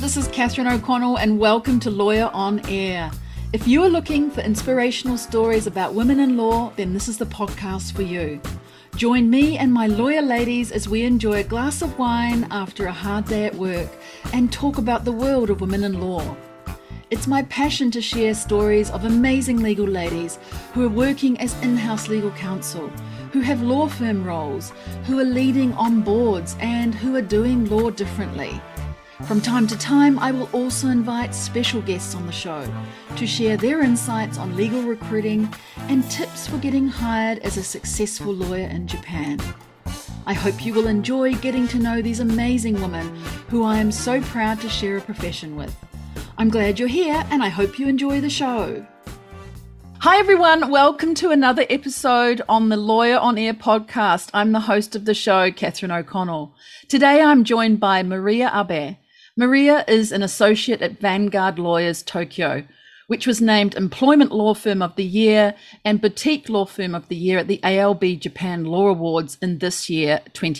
this is Catherine O'Connell and welcome to Lawyer on Air. If you are looking for inspirational stories about women in law, then this is the podcast for you. Join me and my lawyer ladies as we enjoy a glass of wine after a hard day at work and talk about the world of women in law. It's my passion to share stories of amazing legal ladies who are working as in-house legal counsel, who have law firm roles, who are leading on boards, and who are doing law differently. From time to time, I will also invite special guests on the show to share their insights on legal recruiting and tips for getting hired as a successful lawyer in Japan. I hope you will enjoy getting to know these amazing women who I am so proud to share a profession with. I'm glad you're here and I hope you enjoy the show. Hi everyone, welcome to another episode on the Lawyer on Air podcast. I'm the host of the show, Catherine O'Connell. Today I'm joined by Maria Abe. Maria is an associate at Vanguard Lawyers Tokyo, which was named Employment Law Firm of the Year and Boutique Law Firm of the Year at the ALB Japan Law Awards in this year,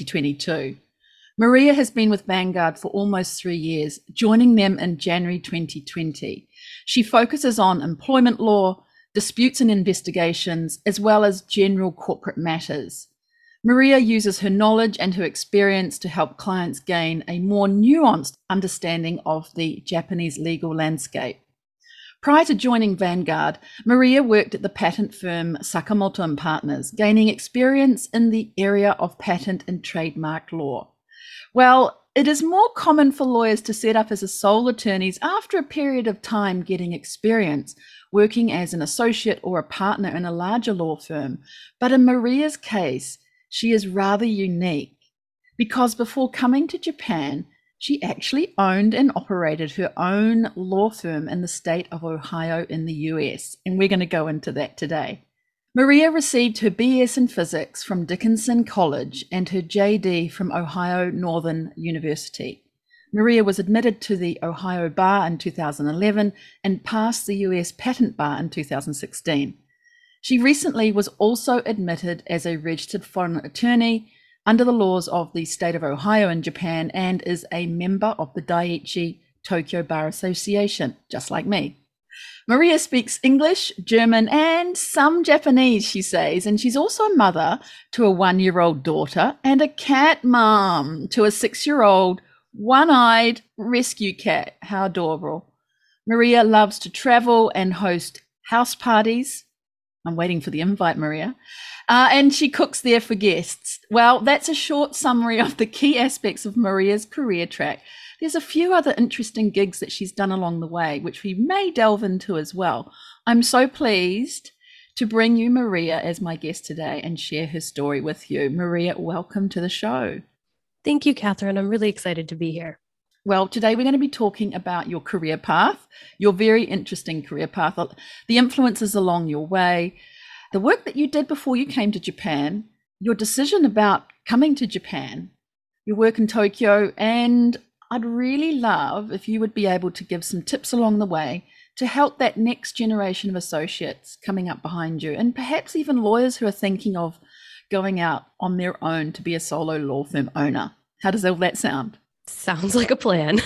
2022. Maria has been with Vanguard for almost 3 years, joining them in January 2020. She focuses on employment law, disputes and investigations, as well as general corporate matters. Maria uses her knowledge and her experience to help clients gain a more nuanced understanding of the Japanese legal landscape. Prior to joining Vanguard, Maria worked at the patent firm Sakamoto & Partners, gaining experience in the area of patent and trademark law. Well, it is more common for lawyers to set up as sole attorneys after a period of time getting experience, working as an associate or a partner in a larger law firm. But in Maria's case, she is rather unique because before coming to Japan, she actually owned and operated her own law firm in the state of Ohio in the US, and we're going to go into that today. Maria received her BS in physics from Dickinson College and her JD from Ohio Northern University. Maria was admitted to the Ohio Bar in 2011 and passed the US Patent Bar in 2016. She recently was also admitted as a registered foreign attorney under the laws of the state of Ohio in Japan and is a member of the Daiichi Tokyo Bar Association, just like me. Maria speaks English, German, and some Japanese, she says, and she's also a mother to a 1-year-old daughter and a cat mom to a 6-year-old one-eyed rescue cat. How adorable. Maria loves to travel and host house parties. I'm waiting for the invite, Maria. And she cooks there for guests. Well, that's a short summary of the key aspects of Maria's career track. There's a few other interesting gigs that she's done along the way, which we may delve into as well. I'm so pleased to bring you Maria as my guest today and share her story with you. Maria, welcome to the show. Thank you, Catherine. I'm really excited to be here. Well, today we're going to be talking about your career path, your very interesting career path, the influences along your way, the work that you did before you came to Japan, your decision about coming to Japan, your work in Tokyo, and I'd really love if you would be able to give some tips along the way to help that next generation of associates coming up behind you, and perhaps even lawyers who are thinking of going out on their own to be a solo law firm owner. How does all that sound? Sounds like a plan.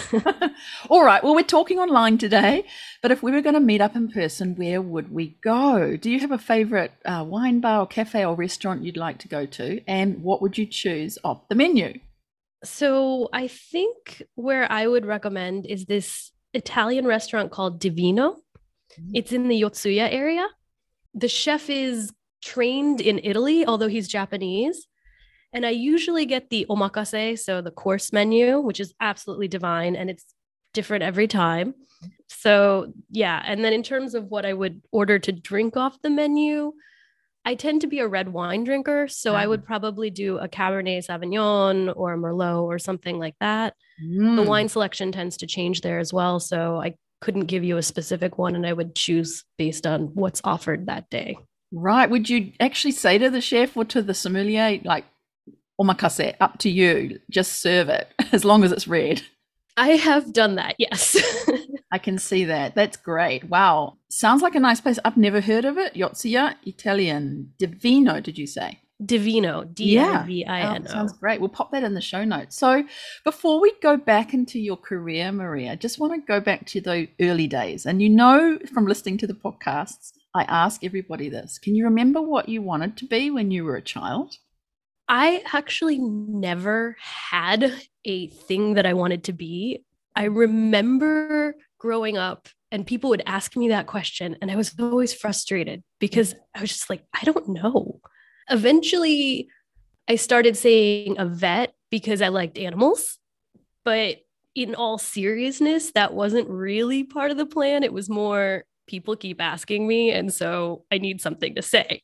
All right. Well, we're talking online today, but if we were going to meet up in person, where would we go? Do you have a favorite wine bar or cafe or restaurant you'd like to go to? And what would you choose off the menu? So I think where I would recommend is this Italian restaurant called Divino. It's in the Yotsuya area. The chef is trained in Italy, although he's Japanese. And I usually get the omakase, so the course menu, which is absolutely divine, and it's different every time. So yeah, and then in terms of what I would order to drink off the menu, I tend to be a red wine drinker, so I would probably do a Cabernet Sauvignon or a Merlot or something like that. The wine selection tends to change there as well, so I couldn't give you a specific one, and I would choose based on what's offered that day. Right. Would you actually say to the chef or to the sommelier, like, omakase, up to you, just serve it, as long as it's red? I have done that, yes. I can see that. That's great. Wow. Sounds like a nice place. I've never heard of it. Yotsuya Italian. Divino, did you say? Divino, Yeah. Divino. Sounds great. We'll pop that in the show notes. So before we go back into your career, Maria, I just want to go back to the early days. And you know, from listening to the podcasts, I ask everybody this. Can you remember what you wanted to be when you were a child? I actually never had a thing that I wanted to be. I remember growing up and people would ask me that question, and I was always frustrated because I was just like, I don't know. Eventually, I started saying a vet because I liked animals. But in all seriousness, that wasn't really part of the plan. It was more people keep asking me, and so I need something to say.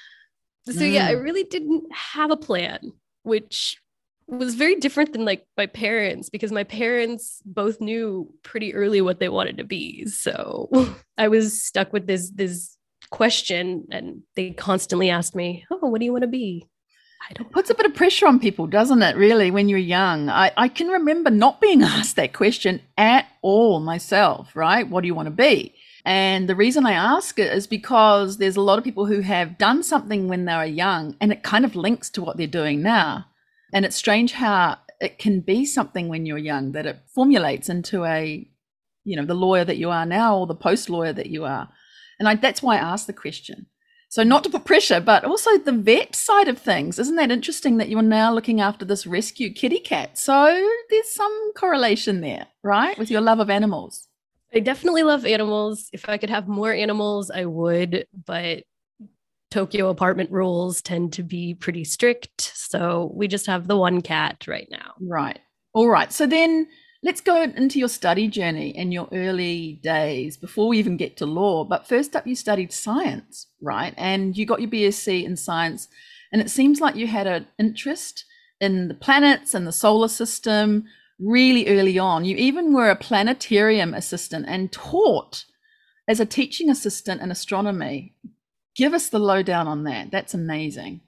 So yeah, I really didn't have a plan, which was very different than like my parents, because my parents both knew pretty early what they wanted to be. So I was stuck with this question, and they constantly asked me, "Oh, what do you want to be?" I don't know. Puts a bit of pressure on people, doesn't it, really, when you're young? I can remember not being asked that question at all myself, right? What do you want to be? And the reason I ask it is because there's a lot of people who have done something when they were young and it kind of links to what they're doing now. And it's strange how it can be something when you're young that it formulates into a, the lawyer that you are now or the post lawyer that you are. And that's why I asked the question. So not to put pressure, but also the vet side of things. Isn't that interesting that you're now looking after this rescue kitty cat? So there's some correlation there, right, with your love of animals. I definitely love animals. If I could have more animals, I would, but Tokyo apartment rules tend to be pretty strict. So we just have the one cat right now. Right. All right. So then let's go into your study journey in your early days before we even get to law. But first up, you studied science, right? And you got your BSc in science. And it seems like you had an interest in the planets and the solar system really early on. You even were a planetarium assistant and taught as a teaching assistant in astronomy. Give us the lowdown on that. That's amazing.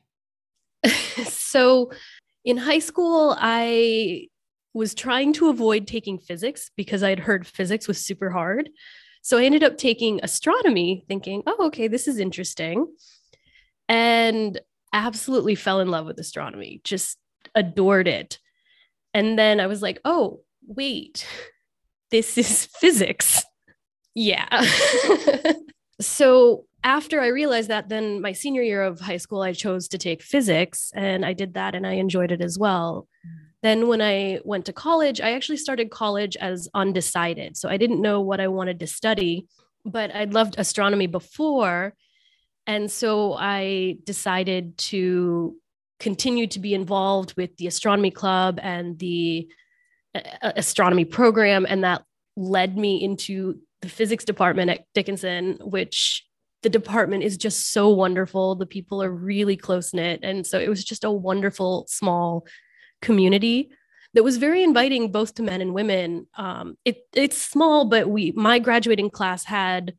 So in high school, I was trying to avoid taking physics because I had heard physics was super hard. So I ended up taking astronomy thinking, oh, okay, this is interesting. And absolutely fell in love with astronomy, just adored it. And then I was like, oh, wait, this is physics. Yeah. So after I realized that, then my senior year of high school, I chose to take physics, and I did that and I enjoyed it as well. Then when I went to college, I actually started college as undecided. So I didn't know what I wanted to study, but I'd loved astronomy before. And so I decided to continue to be involved with the astronomy club and the astronomy program. And that led me into the physics department at Dickinson, which the department is just so wonderful. The people are really close knit. And so it was just a wonderful, small community that was very inviting both to men and women. It's small, but my graduating class had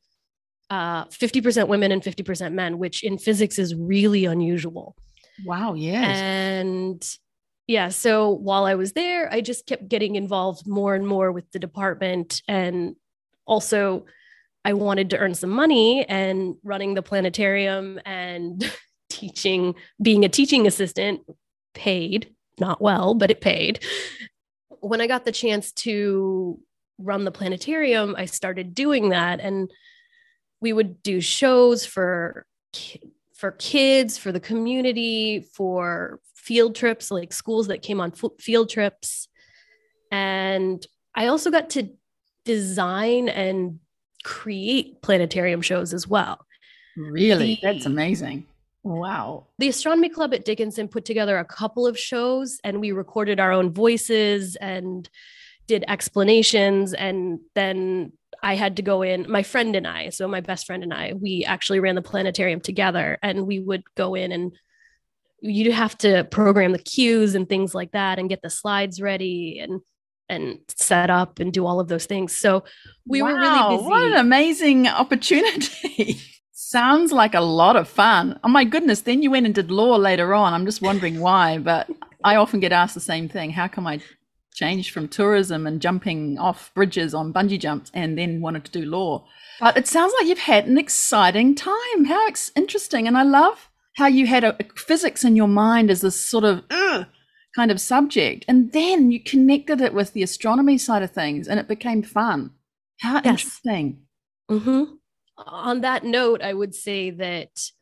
50% women and 50% men, which in physics is really unusual. Wow, yes. And yeah, so while I was there, I just kept getting involved more and more with the department. And also, I wanted to earn some money, and running the planetarium and being a teaching assistant paid, not well, but it paid. When I got the chance to run the planetarium, I started doing that. And we would do shows for kids, for the community, for field trips, like schools that came on field trips. And I also got to design and create planetarium shows as well. Really? That's amazing. Wow. The astronomy club at Dickinson put together a couple of shows, and we recorded our own voices and did explanations. And then I had to go in, my friend and I, so my best friend and I, we actually ran the planetarium together, and we would go in and you'd have to program the cues and things like that and get the slides ready and set up and do all of those things. So we were really busy. What an amazing opportunity. Sounds like a lot of fun. Oh my goodness. Then you went and did law later on. I'm just wondering why, but I often get asked the same thing. How come I changed from tourism and jumping off bridges on bungee jumps and then wanted to do law? But it sounds like you've had an exciting time. How interesting. And I love how you had a physics in your mind as this sort of kind of subject, and then you connected it with the astronomy side of things, and it became fun. How interesting. Mm-hmm. On that note, I would say that,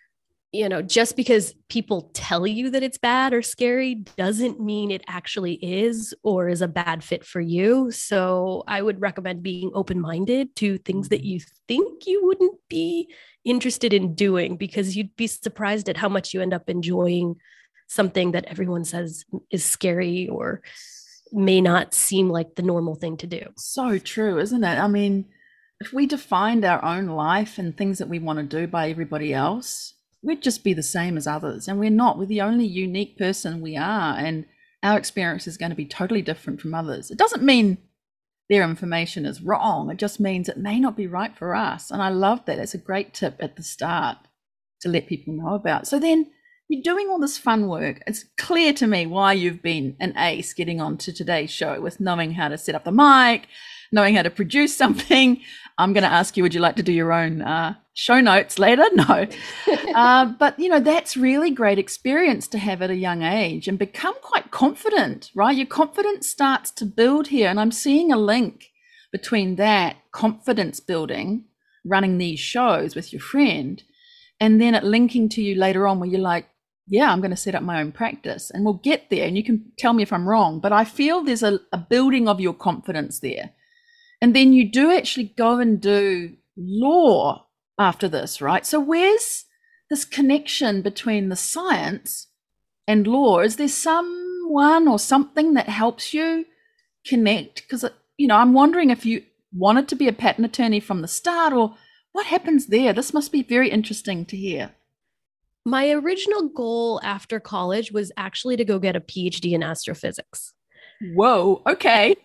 just because people tell you that it's bad or scary doesn't mean it actually is or is a bad fit for you. So I would recommend being open-minded to things that you think you wouldn't be interested in doing, because you'd be surprised at how much you end up enjoying something that everyone says is scary or may not seem like the normal thing to do. So true, isn't it? I mean, if we defined our own life and things that we want to do by everybody else, we'd just be the same as others. And we're not. We're the only unique person we are. And our experience is going to be totally different from others. It doesn't mean their information is wrong. It just means it may not be right for us. And I love that. It's a great tip at the start to let people know about. So then you're doing all this fun work. It's clear to me why you've been an ace getting onto today's show, with knowing how to set up the mic, knowing how to produce something. I'm going to ask you, would you like to do your own show notes later? No. But, that's really great experience to have at a young age and become quite confident, right? Your confidence starts to build here. And I'm seeing a link between that confidence building, running these shows with your friend, and then it linking to you later on where you're like, yeah, I'm going to set up my own practice, and we'll get there. And you can tell me if I'm wrong, but I feel there's a building of your confidence there. And then you do actually go and do law after this, right? So where's this connection between the science and law? Is there someone or something that helps you connect? Because, I'm wondering if you wanted to be a patent attorney from the start, or what happens there? This must be very interesting to hear. My original goal after college was actually to go get a PhD in astrophysics. Whoa, okay.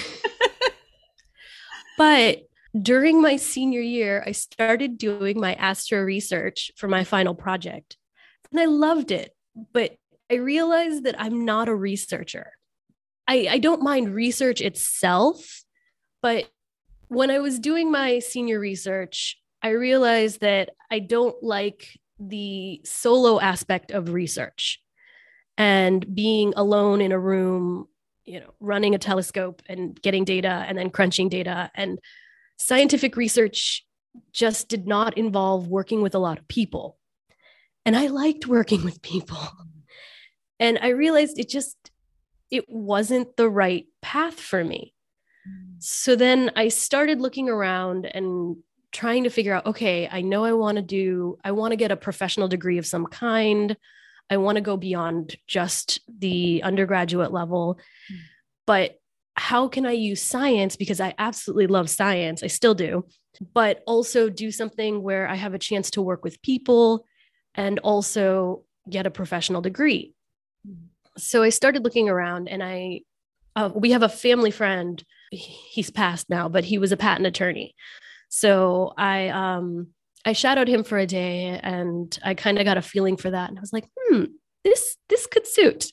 But during my senior year, I started doing my astro research for my final project. And I loved it, but I realized that I'm not a researcher. I don't mind research itself, but when I was doing my senior research, I realized that I don't like the solo aspect of research and being alone in a room, running a telescope and getting data and then crunching data. And scientific research just did not involve working with a lot of people. And I liked working with people. And I realized it wasn't the right path for me. So then I started looking around and trying to figure out, okay, I know I want to get a professional degree of some kind. I want to go beyond just the undergraduate level, but how can I use science? Because I absolutely love science. I still do, but also do something where I have a chance to work with people and also get a professional degree. So I started looking around, and we have a family friend. He's passed now, but he was a patent attorney. So I shadowed him for a day, and I kind of got a feeling for that. And I was like, this could suit.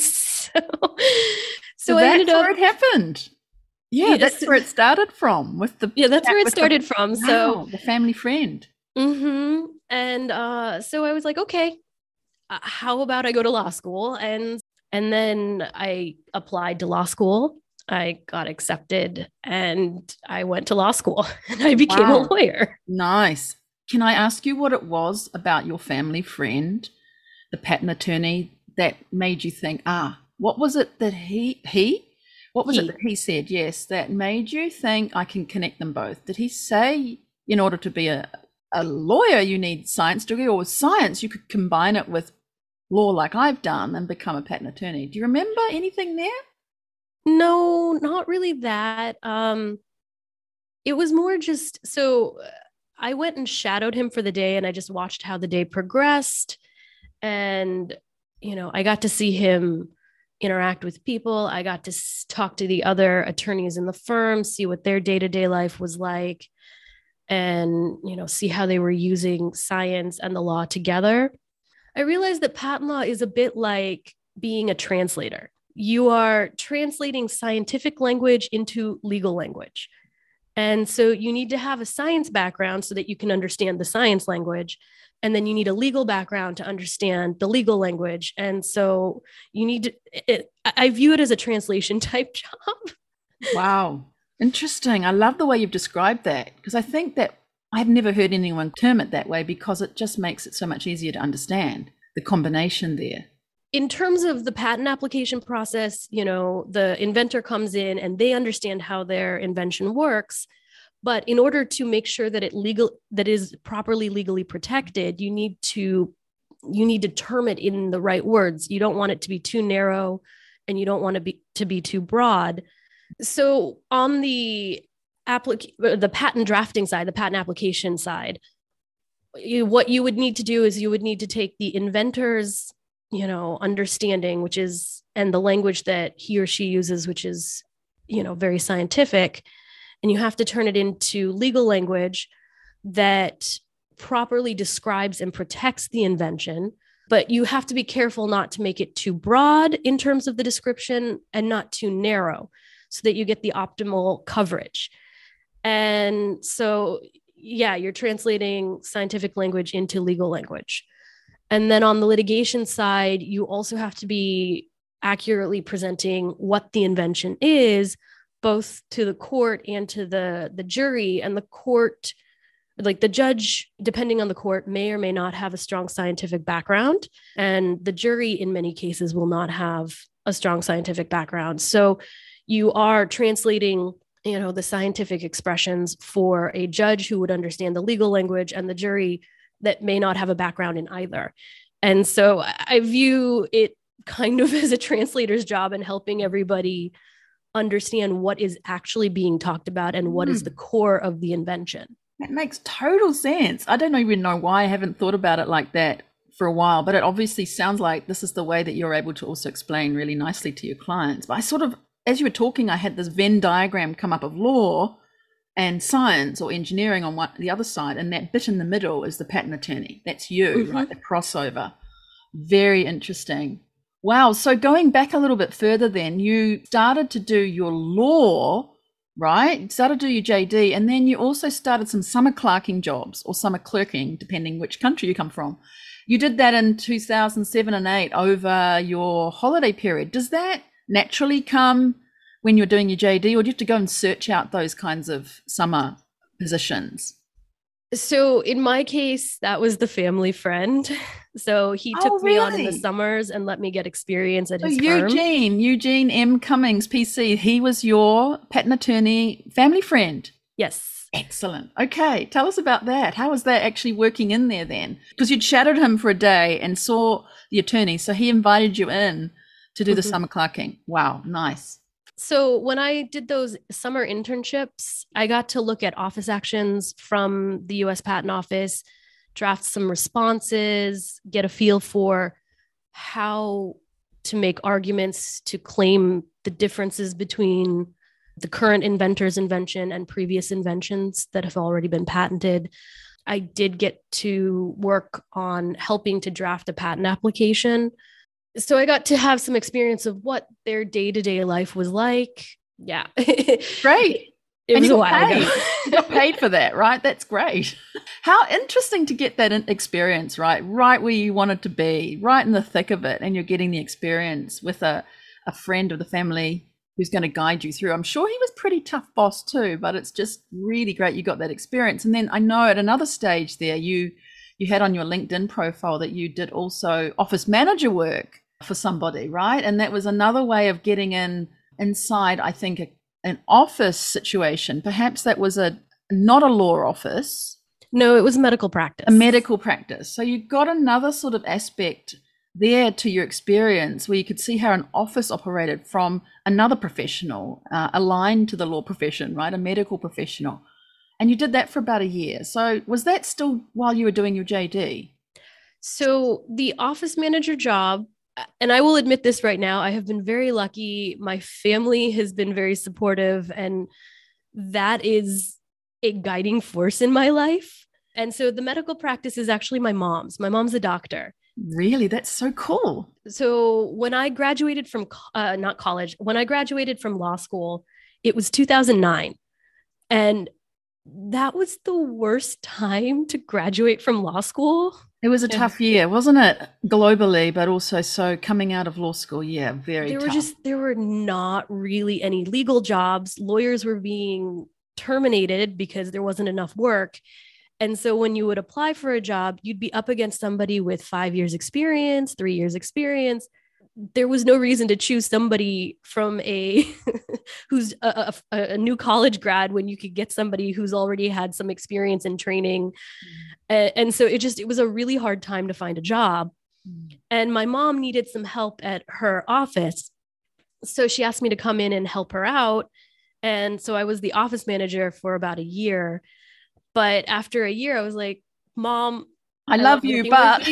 So I ended up, where it happened. Yeah, that's where it started from. That's where it started from. Wow, so the family friend. Mm-hmm. And so I was like, okay, how about I go to law school? And then I applied to law school. I got accepted and I went to law school and I became a lawyer. Nice. Can I ask you what it was about your family friend, the patent attorney, that made you think, what was it that what was it that he said, yes, that made you think I can connect them both? Did he say in order to be a lawyer, you need science degree, or science, you could combine it with law like I've done and become a patent attorney? Do you remember anything there? No, not really that. It was more just, so I went and shadowed him for the day and I just watched how the day progressed. And, I got to see him interact with people. I got to talk to the other attorneys in the firm, see what their day-to-day life was like, and, see how they were using science and the law together. I realized that patent law is a bit like being a translator. You are translating scientific language into legal language. And so you need to have a science background so that you can understand the science language, And then you need a legal background to understand the legal language. And so you need to, I view it as a translation type job. Wow. Interesting. I love the way you've described that, because I think that I've never heard anyone term it that way, because it just makes it so much easier to understand the combination there. In terms of the patent application process, the inventor comes in and they understand how their invention works. But in order to make sure that that is properly legally protected, you need to term it in the right words. You don't want it to be too narrow, and you don't want it to be too broad. So on the patent drafting side, the patent application side, what you would need to do is you would need to take the inventor's understanding, and the language that he or she uses, which is, very scientific, and you have to turn it into legal language that properly describes and protects the invention. But you have to be careful not to make it too broad in terms of the description and not too narrow, so that you get the optimal coverage. And so, yeah, you're translating scientific language into legal language. And then on the litigation side, you also have to be accurately presenting what the invention is, both to the court and to the jury. And the court, like the judge, depending on the court, may or may not have a strong scientific background. And the jury, in many cases, will not have a strong scientific background. So you are translating, the scientific expressions for a judge who would understand the legal language, and the jury that may not have a background in either. And so I view it kind of as a translator's job in helping everybody understand what is actually being talked about and what is the core of the invention. That makes total sense. I don't even know why I haven't thought about it like that for a while, but it obviously sounds like this is the way that you're able to also explain really nicely to your clients. But I sort of, as you were talking, I had this Venn diagram come up of law and science or engineering on the other side, and that bit in the middle is the patent attorney. That's you, right? The crossover. Very interesting. Wow. So going back a little bit further, then you started to do your law, right? You started to do your JD, and then you also started some summer clerking jobs, or summer clerking, depending which country you come from. You did that in 2007 and 8 over your holiday period. Does that naturally come when you're doing your JD, or do you have to go and search out those kinds of summer positions? So in my case, that was the family friend. So he took me on in the summers and let me get experience at his firm. Eugene M. Cummings, PC, he was your patent attorney family friend? Yes. Excellent. Okay, tell us about that. How was that actually working in there then? Because you'd shadowed him for a day and saw the attorney, so he invited you in to do the summer clerking. Wow, nice. So when I did those summer internships, I got to look at office actions from the US Patent Office, draft some responses, get a feel for how to make arguments to claim the differences between the current inventor's invention and previous inventions that have already been patented. I did get to work on helping to draft a patent application. So I got to have some experience of what their day-to-day life was like. Yeah. Great. It was a while ago. You got paid for that, right? That's great. How interesting to get that experience, right where you wanted to be, right in the thick of it, and you're getting the experience with a friend of the family who's going to guide you through. I'm sure he was pretty tough boss too, but it's just really great you got that experience. And then I know at another stage there, you had on your LinkedIn profile that you did also office manager work for somebody, right? And that was another way of getting inside, I think, an office situation. Perhaps that was not a law office. No, it was medical practice. A medical practice. So you got another sort of aspect there to your experience where you could see how an office operated from another professional aligned to the law profession, right? A medical professional. And you did that for about a year. So was that still while you were doing your JD? So the office manager job, and I will admit this right now, I have been very lucky. My family has been very supportive, and that is a guiding force in my life. And so the medical practice is actually my mom's. My mom's a doctor. Really? That's so cool. So when I graduated from, not college, when I graduated from law school, it was 2009. And that was the worst time to graduate from law school. It was a tough year, wasn't it? Globally, but also so coming out of law school. Yeah, very tough. There were not really any legal jobs. Lawyers were being terminated because there wasn't enough work. And so when you would apply for a job, you'd be up against somebody with 5 years experience, 3 years experience. There was no reason to choose somebody from a who's a new college grad when you could get somebody who's already had some experience and training. And so it was a really hard time to find a job. And my mom needed some help at her office. So she asked me to come in and help her out. And so I was the office manager for about a year. But after a year, I was like, Mom, I love you,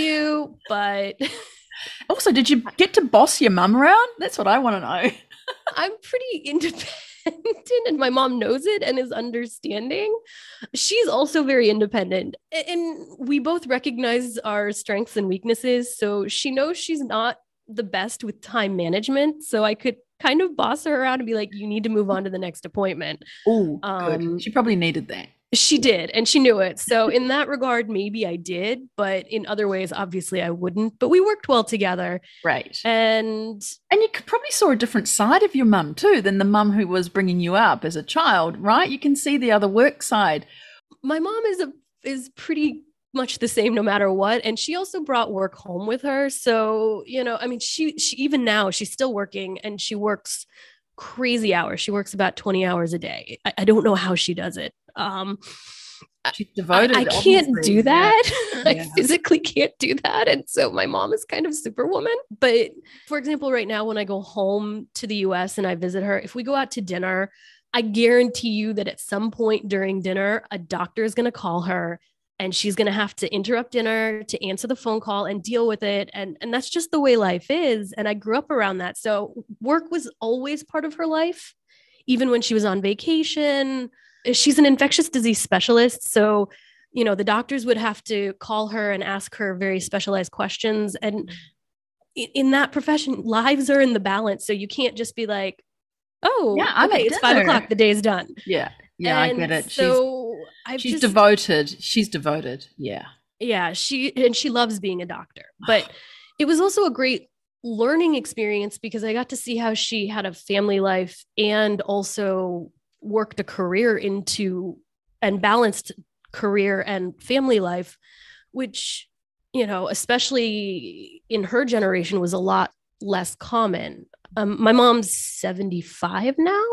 but also, did you get to boss your mum around? That's what I want to know. I'm pretty independent and my mom knows it and is understanding. She's also very independent and we both recognize our strengths and weaknesses. So she knows she's not the best with time management. So I could kind of boss her around and be like, you need to move on to the next appointment. Oh, good. She probably needed that. She did, and she knew it. So in that regard, maybe I did, but in other ways, obviously I wouldn't. But we worked well together. Right. And you probably saw a different side of your mum too than the mum who was bringing you up as a child, right? You can see the other work side. My mom is pretty much the same no matter what. And she also brought work home with her. So, I mean, she even now, she's still working and she works crazy hours. She works about 20 hours a day. I don't know how she does it. She's devoted. I can't do that. Yeah. I physically can't do that. And so my mom is kind of superwoman. But for example, right now, when I go home to the US and I visit her, if we go out to dinner, I guarantee you that at some point during dinner, a doctor is going to call her and she's going to have to interrupt dinner to answer the phone call and deal with it. And that's just the way life is. And I grew up around that. So work was always part of her life, even when she was on vacation. She's an infectious disease specialist. So, the doctors would have to call her and ask her very specialized questions. And in that profession, lives are in the balance. So you can't just be like, oh, yeah, okay, it's 5 o'clock. The day's done. Yeah. Yeah, I get it. So she's devoted. She's devoted. Yeah. Yeah. She loves being a doctor, but it was also a great learning experience because I got to see how she had a family life and also worked a career into and balanced career and family life, which, especially in her generation was a lot less common. My mom's 75 now.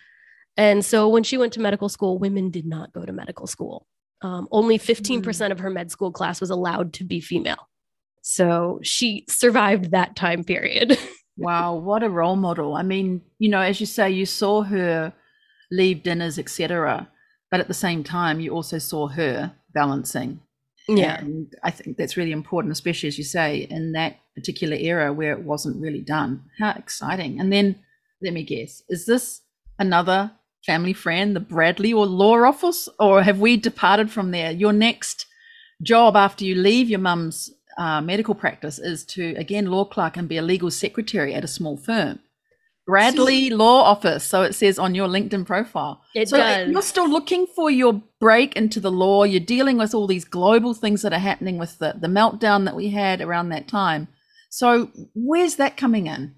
And so when she went to medical school, women did not go to medical school. Only 15% of her med school class was allowed to be female. So she survived that time period. Wow, what a role model. I mean, as you say, you saw her leave dinners, etc. But at the same time, you also saw her balancing. Yeah. And I think that's really important, especially as you say, in that particular era where it wasn't really done. How exciting. And then let me guess, is this another family friend, the Bradley or law office, or have we departed from there? Your next job after you leave your mum's medical practice is to, again, law clerk and be a legal secretary at a small firm. Bradley Law Office, so it says on your LinkedIn profile. It does. You're still looking for your break into the law. You're dealing with all these global things that are happening with the meltdown that we had around that time. So where's that coming in?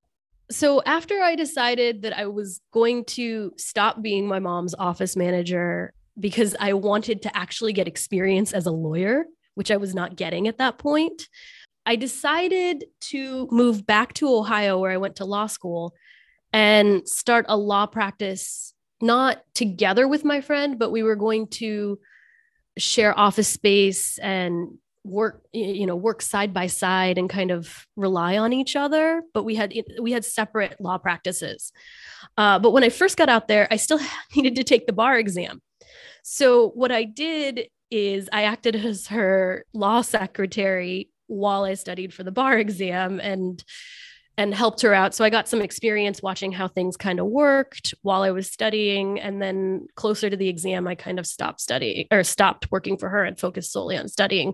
So after I decided that I was going to stop being my mom's office manager because I wanted to actually get experience as a lawyer, which I was not getting at that point, I decided to move back to Ohio, where I went to law school, and start a law practice, not together with my friend, but we were going to share office space and work side by side and kind of rely on each other. But we had separate law practices. But when I first got out there, I still needed to take the bar exam. So what I did is I acted as her law secretary while I studied for the bar exam and helped her out. So I got some experience watching how things kind of worked while I was studying. And then closer to the exam, I kind of stopped working for her and focused solely on studying.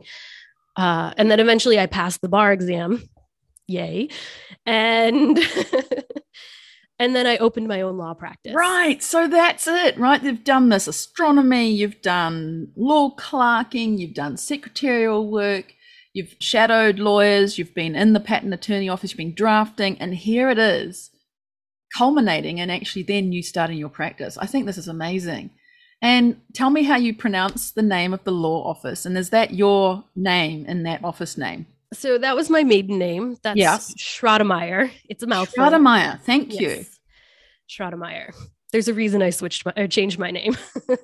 And then eventually I passed the bar exam. Yay. And and then I opened my own law practice. Right. So that's it, right? You've done this astronomy, you've done law clerking, you've done secretarial work. you've shadowed lawyers, you've been in the patent attorney office, you've been drafting, and here it is culminating and actually then you starting your practice. I think this is amazing. And tell me how you pronounce the name of the law office, and is that your name in that office name? So that was my maiden name. That's Schrademeyer. It's a mouthful. Schrademeyer. Thank you. Schrademeyer. There's a reason I changed my name.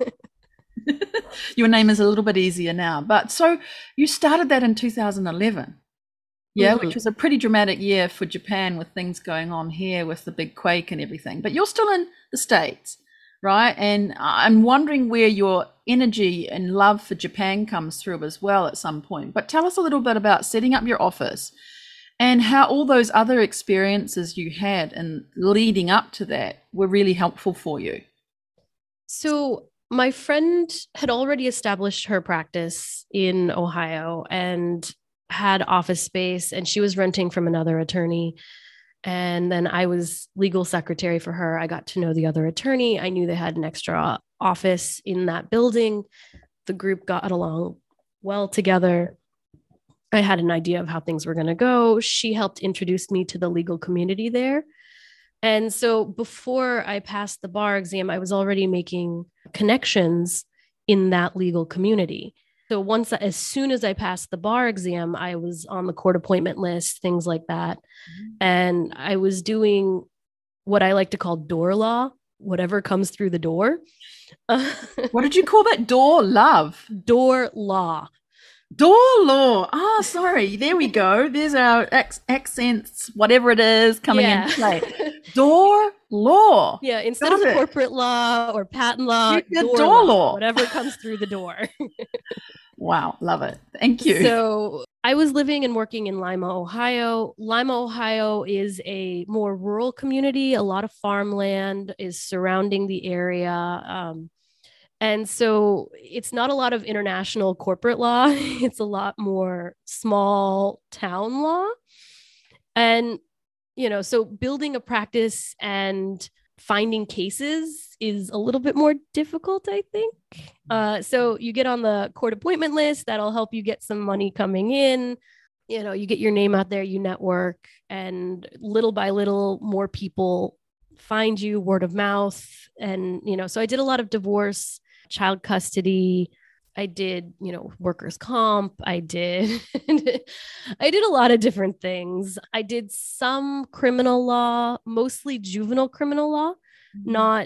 Your name is a little bit easier now. But so you started that in 2011. Yeah, which was a pretty dramatic year for Japan with things going on here with the big quake and everything. But you're still in the States, right? And I'm wondering where your energy and love for Japan comes through as well at some point. But tell us a little bit about setting up your office and how all those other experiences you had and leading up to that were really helpful for you. So my friend had already established her practice in Ohio and had office space, and she was renting from another attorney. And then I was legal secretary for her. I got to know the other attorney. I knew they had an extra office in that building. The group got along well together. I had an idea of how things were going to go. She helped introduce me to the legal community there. And so before I passed the bar exam, I was already making connections in that legal community. So as soon as I passed the bar exam, I was on the court appointment list, things like that. And I was doing what I like to call door law, whatever comes through the door. What did you call that? Door love? Door law. Door law. Oh, sorry. There we go. There's our accents, whatever it is, coming into play. Door law. Yeah, instead of corporate law or patent law, door law, whatever comes through the door. Wow, love it. Thank you. So I was living and working in Lima, Ohio. Lima, Ohio is a more rural community. A lot of farmland is surrounding the area. And so it's not a lot of international corporate law. It's a lot more small town law. And, so building a practice and finding cases is a little bit more difficult, I think. So you get on the court appointment list. That'll help you get some money coming in. You get your name out there, you network, and little by little, more people find you, word of mouth. And, so I did a lot of divorce, child custody. I did, workers' comp. I did a lot of different things. I did some criminal law, mostly juvenile criminal law, not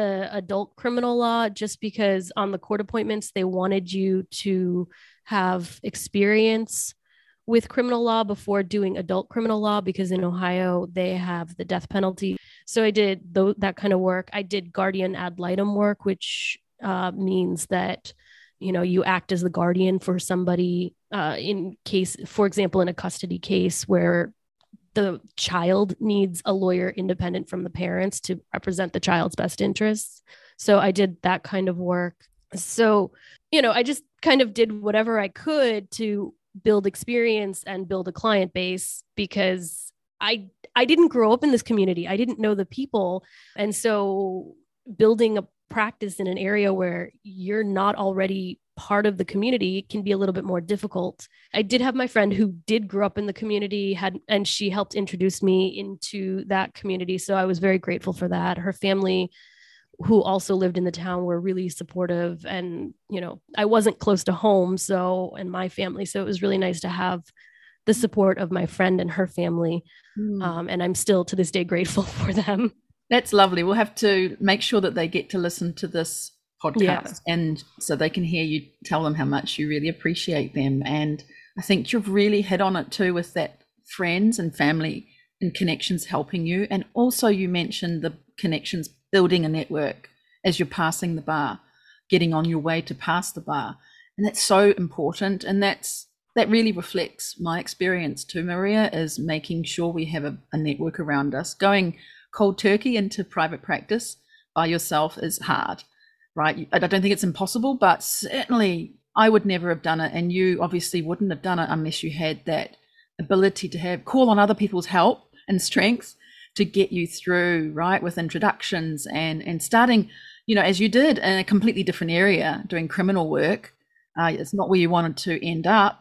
adult criminal law, just because on the court appointments, they wanted you to have experience with criminal law before doing adult criminal law, because in Ohio, they have the death penalty. So I did that kind of work. I did guardian ad litem work, which means that you act as the guardian for somebody in case, for example, in a custody case where the child needs a lawyer independent from the parents to represent the child's best interests. So I did that kind of work. So, I just kind of did whatever I could to build experience and build a client base, because I didn't grow up in this community. I didn't know the people. And so building a practice in an area where you're not already part of the community can be a little bit more difficult. I did have my friend who did grow up in the community, and she helped introduce me into that community. So I was very grateful for that. Her family, who also lived in the town, were really supportive. And, I wasn't close to home, and my family. So it was really nice to have the support of my friend and her family. And I'm still to this day grateful for them. That's lovely. We'll have to make sure that they get to listen to this podcast, and so they can hear you tell them how much you really appreciate them. And I think you've really hit on it too, with that friends and family and connections helping you. And also you mentioned the connections, building a network as you're passing the bar, getting on your way to pass the bar. And that's so important. And that really reflects my experience too, Maria, is making sure we have a network around us. Going cold turkey into private practice by yourself is hard, right? I don't think it's impossible, but certainly I would never have done it. And you obviously wouldn't have done it unless you had that ability to call on other people's help and strength to get you through, right? With introductions and starting, as you did, in a completely different area, doing criminal work. It's not where you wanted to end up, but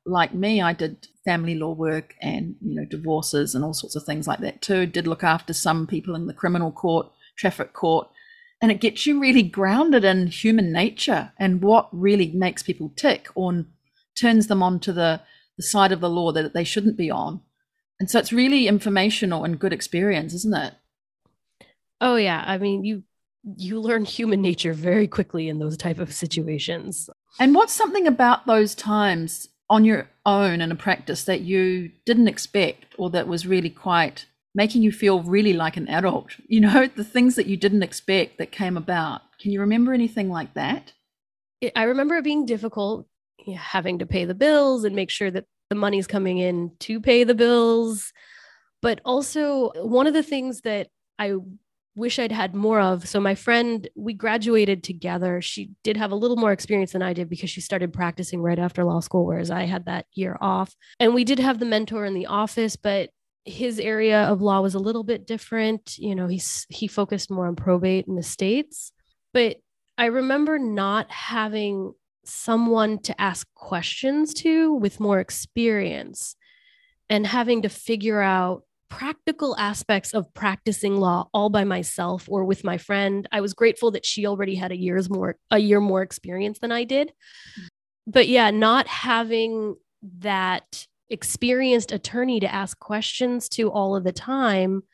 like me, I did family law work and, divorces and all sorts of things like that too. Did look after some people in the criminal court, traffic court, and it gets you really grounded in human nature and what really makes people tick or turns them onto the side of the law that they shouldn't be on. And so it's really informational and good experience, isn't it? Oh yeah. I mean, you learn human nature very quickly in those type of situations. And what's something about those times on your own in a practice that you didn't expect or that was really quite making you feel really like an adult? The things that you didn't expect that came about. Can you remember anything like that? I remember it being difficult, having to pay the bills and make sure that the money's coming in to pay the bills. But also, one of the things that I wish I'd had more of. So my friend, we graduated together. She did have a little more experience than I did because she started practicing right after law school, whereas I had that year off. And we did have the mentor in the office, but his area of law was a little bit different. He focused more on probate and estates. But I remember not having someone to ask questions to with more experience and having to figure out practical aspects of practicing law all by myself or with my friend. I was grateful that she already had a year more experience than I did. But yeah, not having that experienced attorney to ask questions to all of the time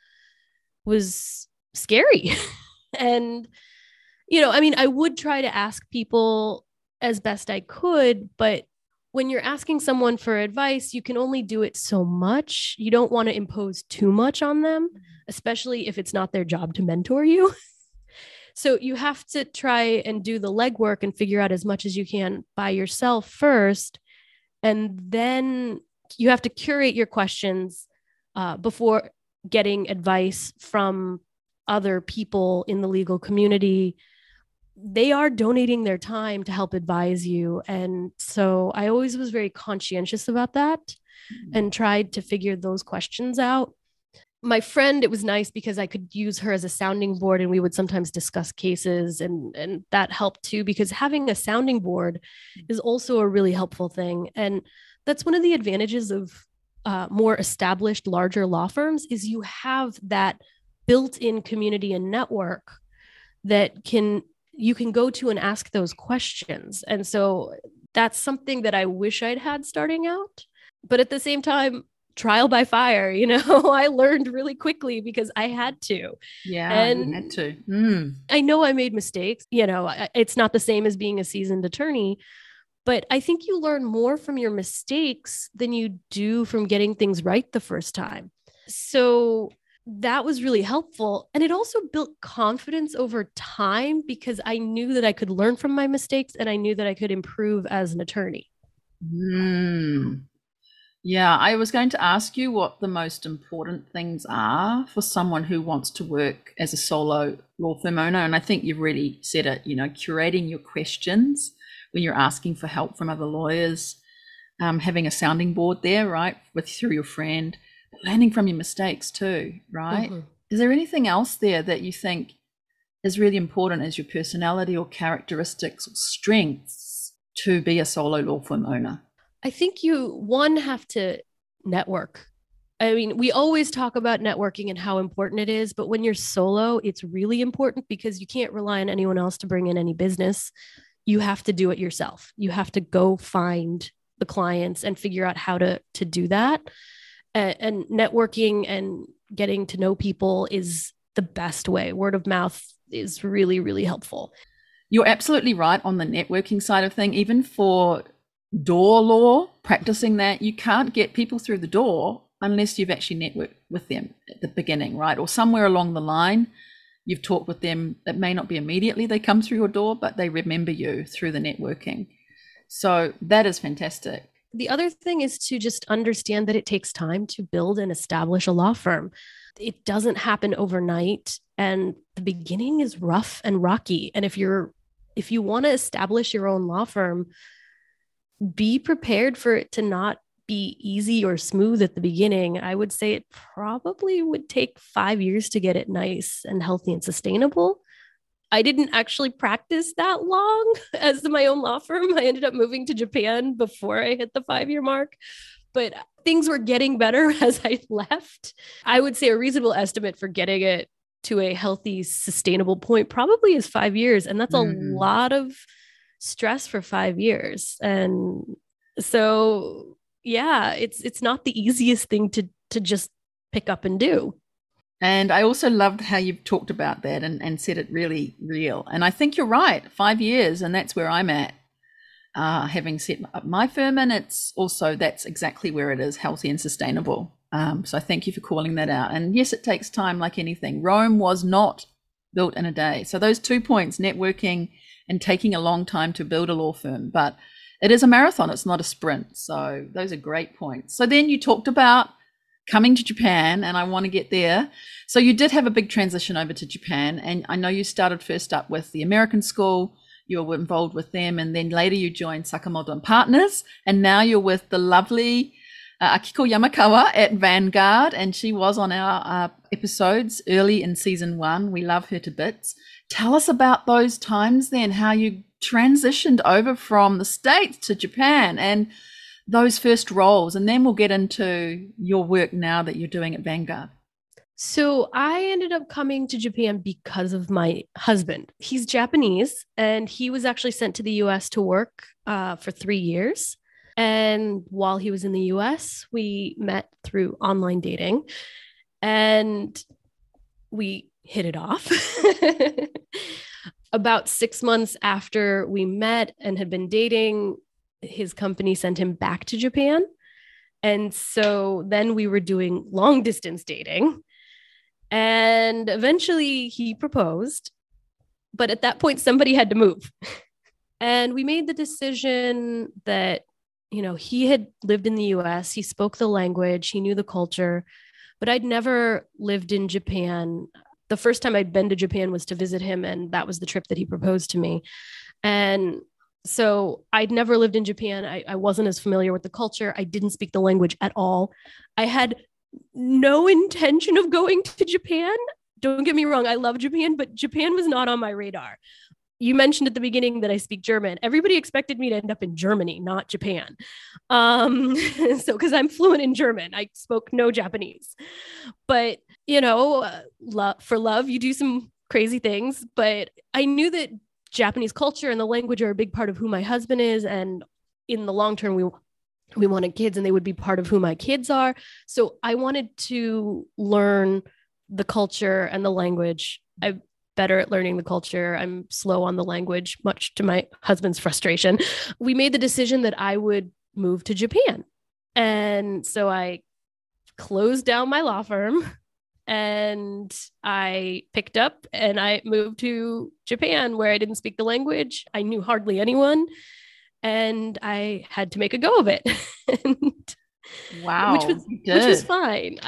was scary. And, I would try to ask people as best I could, but when you're asking someone for advice, you can only do it so much. You don't want to impose too much on them, especially if it's not their job to mentor you. So you have to try and do the legwork and figure out as much as you can by yourself first. And then you have to curate your questions before getting advice from other people in the legal community. They are donating their time to help advise you. And so I always was very conscientious about that and tried to figure those questions out. My friend, it was nice because I could use her as a sounding board and we would sometimes discuss cases and that helped too, because having a sounding board is also a really helpful thing. And that's one of the advantages of more established, larger law firms is you have that built-in community and network that you can go to and ask those questions. And so that's something that I wish I'd had starting out. But at the same time, trial by fire, I learned really quickly because I had to. Yeah, and you had to. I know I made mistakes. It's not the same as being a seasoned attorney, but I think you learn more from your mistakes than you do from getting things right the first time. So that was really helpful. And it also built confidence over time because I knew that I could learn from my mistakes and I knew that I could improve as an attorney. Yeah, I was going to ask you what the most important things are for someone who wants to work as a solo law firm owner. And I think you've really said it, curating your questions when you're asking for help from other lawyers, having a sounding board there, right, through your friend. Learning from your mistakes too, right? Mm-hmm. Is there anything else there that you think is really important as your personality or characteristics or strengths to be a solo law firm owner? I think you have to network. I mean, we always talk about networking and how important it is, but when you're solo, it's really important because you can't rely on anyone else to bring in any business. You have to do it yourself. You have to go find the clients and figure out how to do that. And networking and getting to know people is the best way. Word of mouth is really, really helpful. You're absolutely right on the networking side of thing. Even for door law, practicing that, you can't get people through the door unless you've actually networked with them at the beginning, right? Or somewhere along the line, you've talked with them. It may not be immediately they come through your door, but they remember you through the networking. So that is fantastic. The other thing is to just understand that it takes time to build and establish a law firm. It doesn't happen overnight, and the beginning is rough and rocky. And if you want to establish your own law firm, be prepared for it to not be easy or smooth at the beginning. I would say it probably would take 5 years to get it nice and healthy and sustainable. I didn't actually practice that long as my own law firm. I ended up moving to Japan before I hit the 5-year mark, but things were getting better as I left. I would say a reasonable estimate for getting it to a healthy, sustainable point probably is 5 years. And that's a lot of stress for 5 years. And so, yeah, it's not the easiest thing to just pick up and do. And I also loved how you've talked about that and said it really real. And I think you're right, 5 years, and that's where I'm at. Having set up my firm, and it's also, that's exactly where it is, healthy and sustainable. So thank you for calling that out. And yes, it takes time like anything. Rome was not built in a day. So those 2 points, networking and taking a long time to build a law firm, but it is a marathon, it's not a sprint. So those are great points. So then you talked about coming to Japan, and I want to get there. So you did have a big transition over to Japan, and I know you started first up with the American school. You were involved with them, and then later you joined Sakamoto and Partners, and now you're with the lovely Akiko Yamakawa at Vanguard, and she was on our episodes early in season 1. We love her to bits. Tell us about those times then, how you transitioned over from the States to Japan and those first roles, and then we'll get into your work now that you're doing at Vanguard. So I ended up coming to Japan because of my husband. He's Japanese, and he was actually sent to the US to work for 3 years. And while he was in the US, we met through online dating, and we hit it off. About 6 months after we met and had been dating, his company sent him back to Japan. And so then we were doing long distance dating. And eventually he proposed. But at that point, somebody had to move. And we made the decision that, you know, he had lived in the US, he spoke the language, he knew the culture, but I'd never lived in Japan. The first time I'd been to Japan was to visit him, and that was the trip that he proposed to me. And so I'd never lived in Japan. I wasn't as familiar with the culture. I didn't speak the language at all. I had no intention of going to Japan. Don't get me wrong. I love Japan, but Japan was not on my radar. You mentioned at the beginning that I speak German. Everybody expected me to end up in Germany, not Japan. So because I'm fluent in German, I spoke no Japanese. But, you know, for love, you do some crazy things. But I knew that Japanese culture and the language are a big part of who my husband is. And in the long term, we wanted kids, and they would be part of who my kids are. So I wanted to learn the culture and the language. I'm better at learning the culture. I'm slow on the language, much to my husband's frustration. We made the decision that I would move to Japan. And so I closed down my law firm, and I picked up and I moved to Japan, where I didn't speak the language. I knew hardly anyone, and I had to make a go of it. Wow. Which was fine.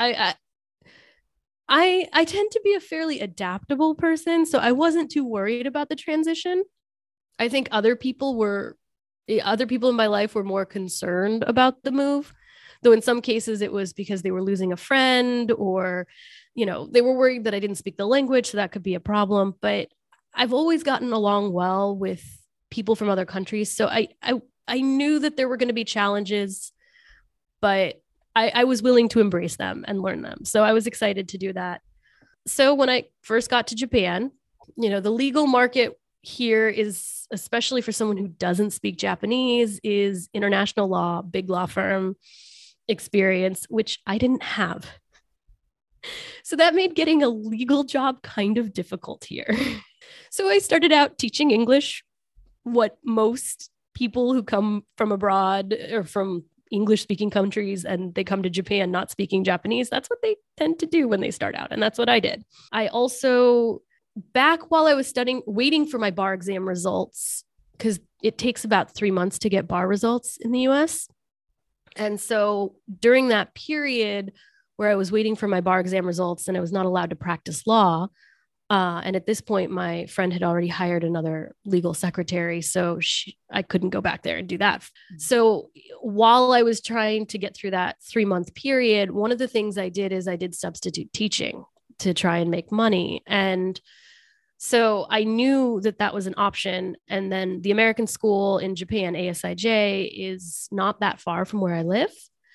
I tend to be a fairly adaptable person, so I wasn't too worried about the transition. I think other people in my life were more concerned about the move, though in some cases it was because they were losing a friend, or, you know, they were worried that I didn't speak the language, so that could be a problem. But I've always gotten along well with people from other countries, so I knew that there were going to be challenges, but I was willing to embrace them and learn them. So I was excited to do that. So when I first got to Japan, you know, the legal market here is, especially for someone who doesn't speak Japanese, is international law, big law firm experience, which I didn't have. So that made getting a legal job kind of difficult here. So I started out teaching English, what most people who come from abroad or from English-speaking countries and they come to Japan not speaking Japanese, that's what they tend to do when they start out. And that's what I did. I also, back while I was studying, waiting for my bar exam results, because it takes about 3 months to get bar results in the US. And so during that period where I was waiting for my bar exam results and I was not allowed to practice law, and at this point, my friend had already hired another legal secretary, so I couldn't go back there and do that. So while I was trying to get through that 3-month period, one of the things I did is I did substitute teaching to try and make money. And So I knew that that was an option. And then the American school in Japan, ASIJ, is not that far from where I live.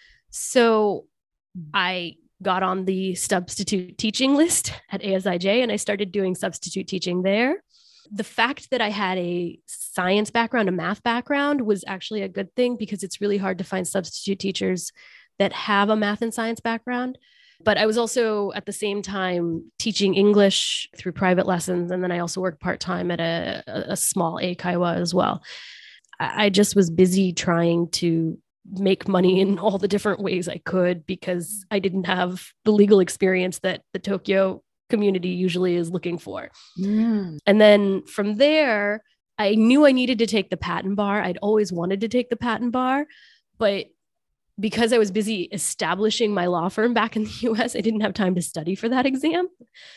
So I got on the substitute teaching list at ASIJ and I started doing substitute teaching there. The fact that I had a science background, a math background, was actually a good thing because it's really hard to find substitute teachers that have a math and science background. But I was also at the same time teaching English through private lessons. And then I also worked part-time at a small eikaiwa as well. I just was busy trying to make money in all the different ways I could because I didn't have the legal experience that the Tokyo community usually is looking for. And then from there, I knew I needed to take the patent bar. I'd always wanted to take the patent bar, but because I was busy establishing my law firm back in the US, I didn't have time to study for that exam.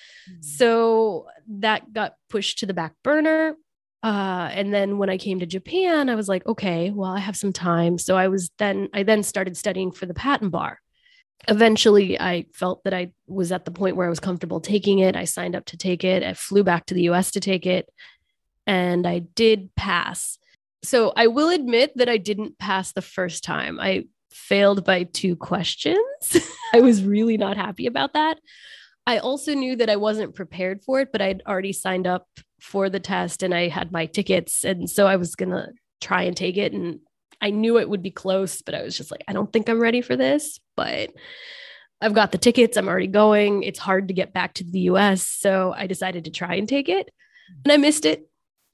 So that got pushed to the back burner. And then when I came to Japan, I was like, okay, well, I have some time. So I then started studying for the patent bar. Eventually, I felt that I was at the point where I was comfortable taking it. I signed up to take it. I flew back to the US to take it, and I did pass. So I will admit that I didn't pass the first time. I failed by 2 questions. I was really not happy about that. I also knew that I wasn't prepared for it, but I'd already signed up for the test and I had my tickets. And so I was going to try and take it. And I knew it would be close, but I was just like, I don't think I'm ready for this, but I've got the tickets. I'm already going. It's hard to get back to the US. So I decided to try and take it and I missed it.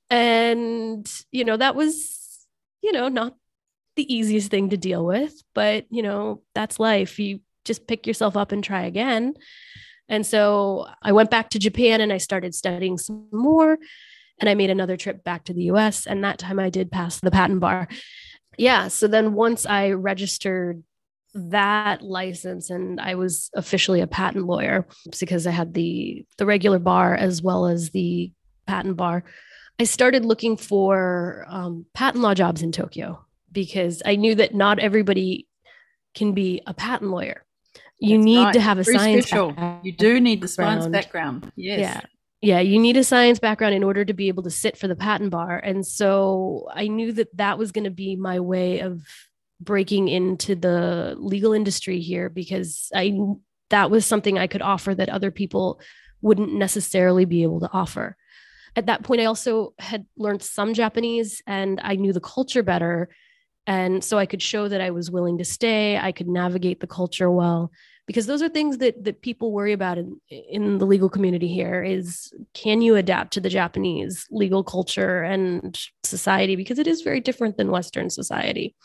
And, that was, not the easiest thing to deal with, but that's life. You just pick yourself up and try again. And so I went back to Japan and I started studying some more, and I made another trip back to the US, and that time I did pass the patent bar. Yeah. So then once I registered that license and I was officially a patent lawyer because I had the regular bar as well as the patent bar, I started looking for patent law jobs in Tokyo, because I knew that not everybody can be a patent lawyer. You That's need right. to have a Very science special. background. You do need the science background. Yes. Yeah. You need a science background in order to be able to sit for the patent bar. And so I knew that that was going to be my way of breaking into the legal industry here, because that was something I could offer that other people wouldn't necessarily be able to offer. At that point, I also had learned some Japanese and I knew the culture better. And so I could show that I was willing to stay. I could navigate the culture well, because those are things that people worry about in the legal community here is, can you adapt to the Japanese legal culture and society? Because it is very different than Western society.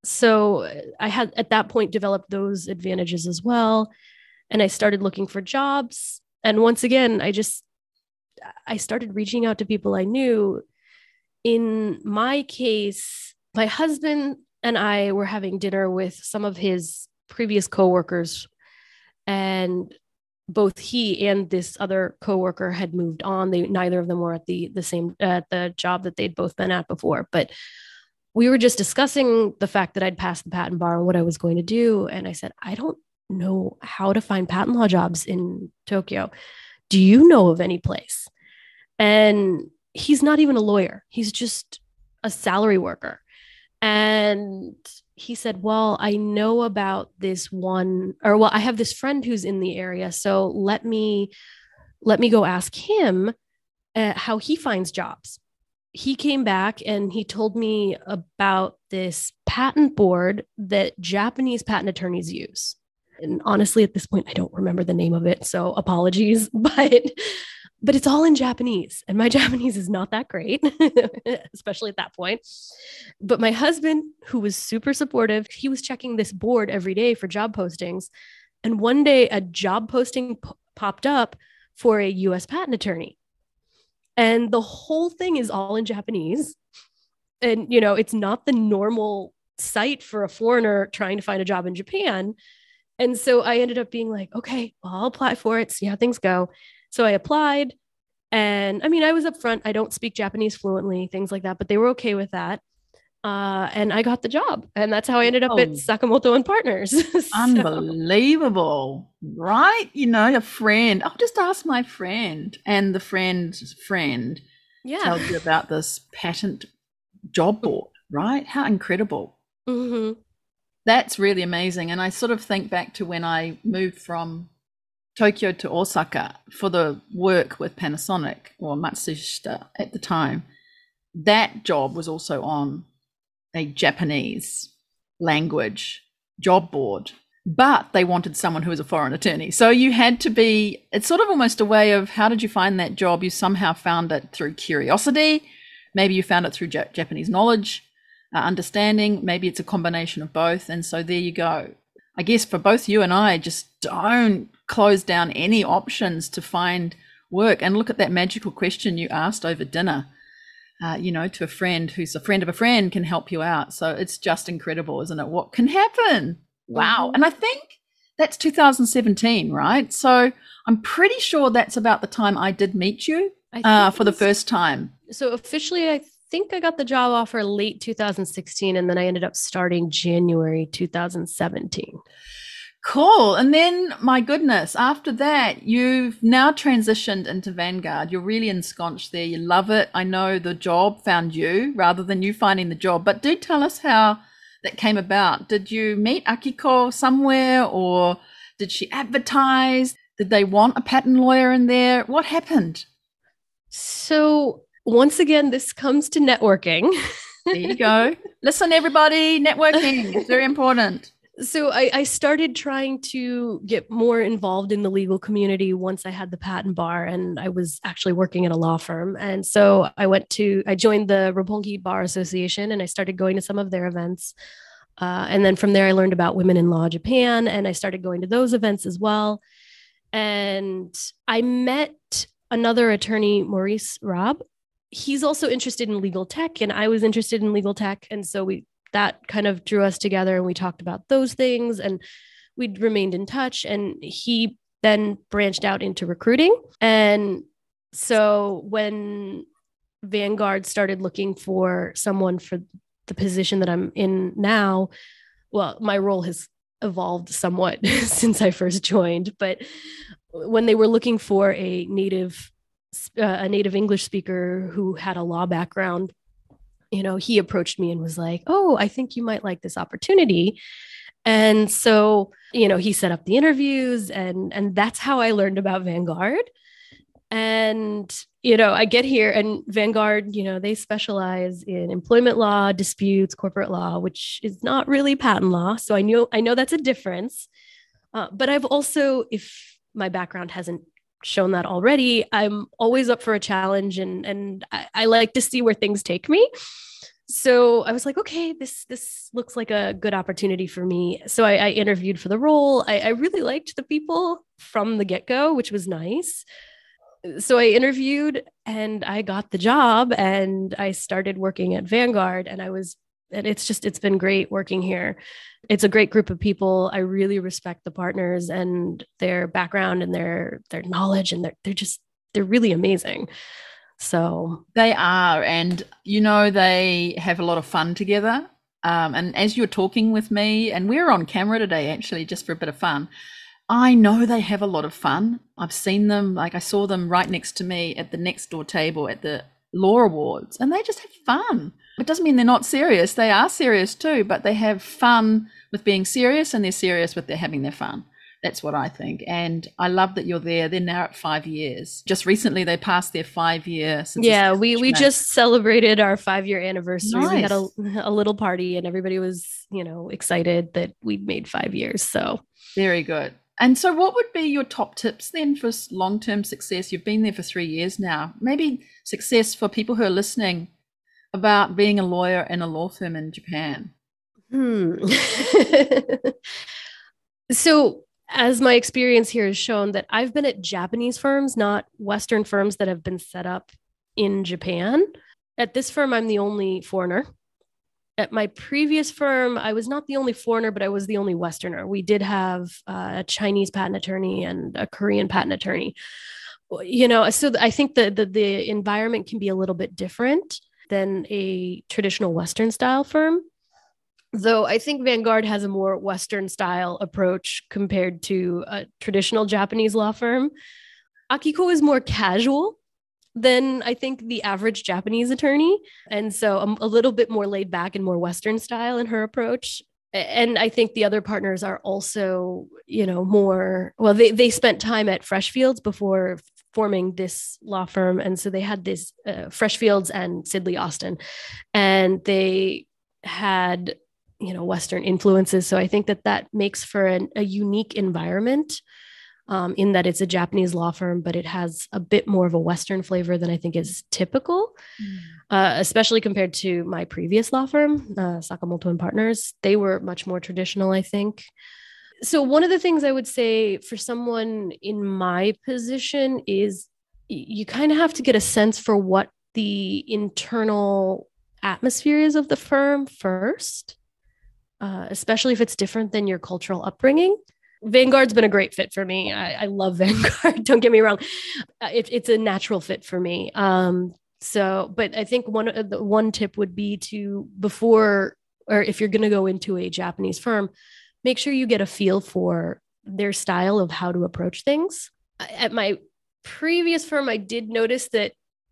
So I had at that point developed those advantages as well. And I started looking for jobs. And once again, I started reaching out to people I knew. In my case, my husband and I were having dinner with some of his previous coworkers, and both he and this other coworker had moved on. Neither of them were at the same at the job that they'd both been at before, but we were just discussing the fact that I'd passed the patent bar and what I was going to do. And I said, I don't know how to find patent law jobs in Tokyo. Do you know of any place? And he's not even a lawyer. He's just a salary worker. And he said, well, I know about this one, I have this friend who's in the area. So let me go ask him how he finds jobs. He came back and he told me about this patent board that Japanese patent attorneys use. And honestly, at this point, I don't remember the name of it. So apologies, but it's all in Japanese. And my Japanese is not that great, especially at that point. But my husband, who was super supportive, he was checking this board every day for job postings. And one day a job posting popped up for a US patent attorney. And the whole thing is all in Japanese. And, it's not the normal site for a foreigner trying to find a job in Japan. And so I ended up being like, okay, well, I'll apply for it, see how things go. So I applied, and I was upfront. I don't speak Japanese fluently, things like that, but they were okay with that. And I got the job. And that's how I ended up at Oh, Sakamoto and Partners. So, unbelievable, right? A friend. I'll just ask my friend, and the friend's friend yeah. tells you about this patent job board, right? How incredible. Hmm. That's really amazing. And I sort of think back to when I moved from Tokyo to Osaka for the work with Panasonic or Matsushita at the time. That job was also on a Japanese language job board, but they wanted someone who was a foreign attorney. So you had to be, it's sort of almost a way of how did you find that job? You somehow found it through curiosity. Maybe you found it through Japanese knowledge, understanding. Maybe it's a combination of both. And so there you go. I guess for both you and I, just don't close down any options to find work. And look at that magical question you asked over dinner. To a friend who's a friend of a friend can help you out. So it's just incredible, isn't it? What can happen? Wow. Hmm. And I think that's 2017, right? So I'm pretty sure that's about the time I did meet you I think for the first time. so. Officially, I think I got the job offer late 2016, and then I ended up starting January 2017. Cool. And then, my goodness, after that, you've now transitioned into Vanguard. You're really ensconced there. You love it. I know the job found you rather than you finding the job. But do tell us how that came about. Did you meet Akiko somewhere, or did she advertise? Did they want a patent lawyer in there? What happened? So, once again, this comes to networking. There you go. Listen, everybody, networking is very important. So I started trying to get more involved in the legal community once I had the patent bar and I was actually working at a law firm. And so I joined the Roppongi Bar Association and I started going to some of their events. And then from there, I learned about Women in Law Japan and I started going to those events as well. And I met another attorney, Maurice Robb. He's also interested in legal tech and I was interested in legal tech. And so that kind of drew us together and we talked about those things and we remained in touch. And he then branched out into recruiting. And so when Vanguard started looking for someone for the position that I'm in now, well, my role has evolved somewhat since I first joined, but when they were looking for a native English speaker who had a law background, he approached me and was like, "Oh, I think you might like this opportunity." And so, he set up the interviews and that's how I learned about Vanguard. And, I get here and Vanguard, they specialize in employment law, disputes, corporate law, which is not really patent law. So I know that's a difference. But I've also, if my background hasn't shown that already, I'm always up for a challenge and I like to see where things take me. So I was like, okay, this looks like a good opportunity for me. So I interviewed for the role. I really liked the people from the get-go, which was nice. So I interviewed and I got the job and I started working at Vanguard and it's been great working here. It's a great group of people. I really respect the partners and their background and their knowledge and they're really amazing. So They are, and they have a lot of fun together. And as you're talking with me, and we're on camera today, actually, just for a bit of fun, I know they have a lot of fun. I've seen them, like I saw them right next to me at the next door table at the Law Awards, and they just have fun. It doesn't mean they're not serious. They are serious too, but they have fun with being serious, and they're serious with their having their fun. That's what I think. And I love that you're there. They're now at 5 years. Just recently, they passed their 5 year. Yeah, we just celebrated our 5 year anniversary. Nice. We had a little party and everybody was, excited that we'd made 5 years. So very good. And so what would be your top tips then for long-term success? You've been there for 3 years now. Maybe success for people who are listening about being a lawyer in a law firm in Japan. So as my experience here has shown that I've been at Japanese firms, not Western firms that have been set up in Japan. At this firm, I'm the only foreigner. At my previous firm, I was not the only foreigner, but I was the only Westerner. We did have a Chinese patent attorney and a Korean patent attorney. So I think the environment can be a little bit different. than a traditional Western style firm. Though I think Vanguard has a more Western style approach compared to a traditional Japanese law firm. Akiko is more casual than I think the average Japanese attorney. And so I'm a little bit more laid back and more Western style in her approach. And I think the other partners are also, more, well, they spent time at Freshfields before forming this law firm. And so they had this Freshfields and Sidley Austin, and they had, Western influences. So I think that makes for a unique environment in that it's a Japanese law firm, but it has a bit more of a Western flavor than I think is typical, especially compared to my previous law firm, Sakamoto and Partners. They were much more traditional, I think. So one of the things I would say for someone in my position is you kind of have to get a sense for what the internal atmosphere is of the firm first, especially if it's different than your cultural upbringing. Vanguard's been a great fit for me. I love Vanguard. Don't get me wrong. It's a natural fit for me. But I think one tip would be to, before, or if you're going to go into a Japanese firm, make sure you get a feel for their style of how to approach things. At my previous firm, I did notice that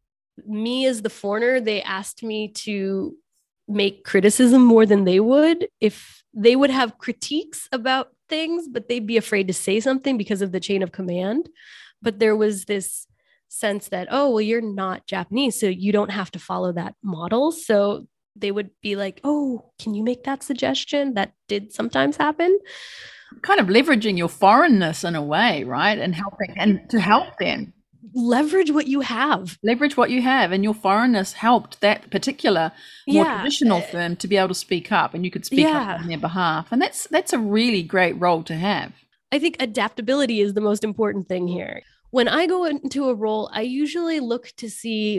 me as the foreigner, they asked me to make criticism more than they would. If they would have critiques about things, but they'd be afraid to say something because of the chain of command. But there was this sense that, oh, well, you're not Japanese, so you don't have to follow that model. So they would be like, oh, can you make that suggestion? That did sometimes happen. Kind of leveraging your foreignness in a way, right? And to help them. Leverage what you have. And your foreignness helped that particular more traditional firm to be able to speak up, and you could speak up on their behalf. And that's a really great role to have. I think adaptability is the most important thing here. When I go into a role, I usually look to see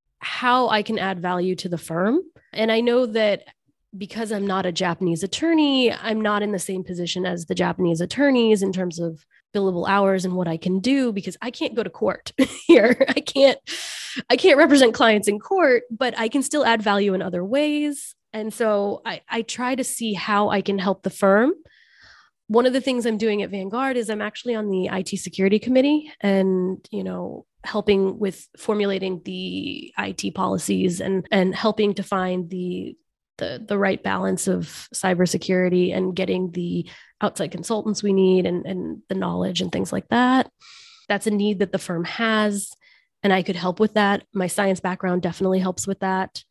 how I can add value to the firm. And I know that because I'm not a Japanese attorney, I'm not in the same position as the Japanese attorneys in terms of billable hours and what I can do, because I can't go to court here. I can't represent clients in court, but I can still add value in other ways. And so I try to see how I can help the firm. One of the things I'm doing at Vanguard is I'm actually on the IT security committee and, helping with formulating the IT policies and helping to find the right balance of cybersecurity and getting the outside consultants we need and the knowledge and things like that. That's a need that the firm has, and I could help with that. My science background definitely helps with that.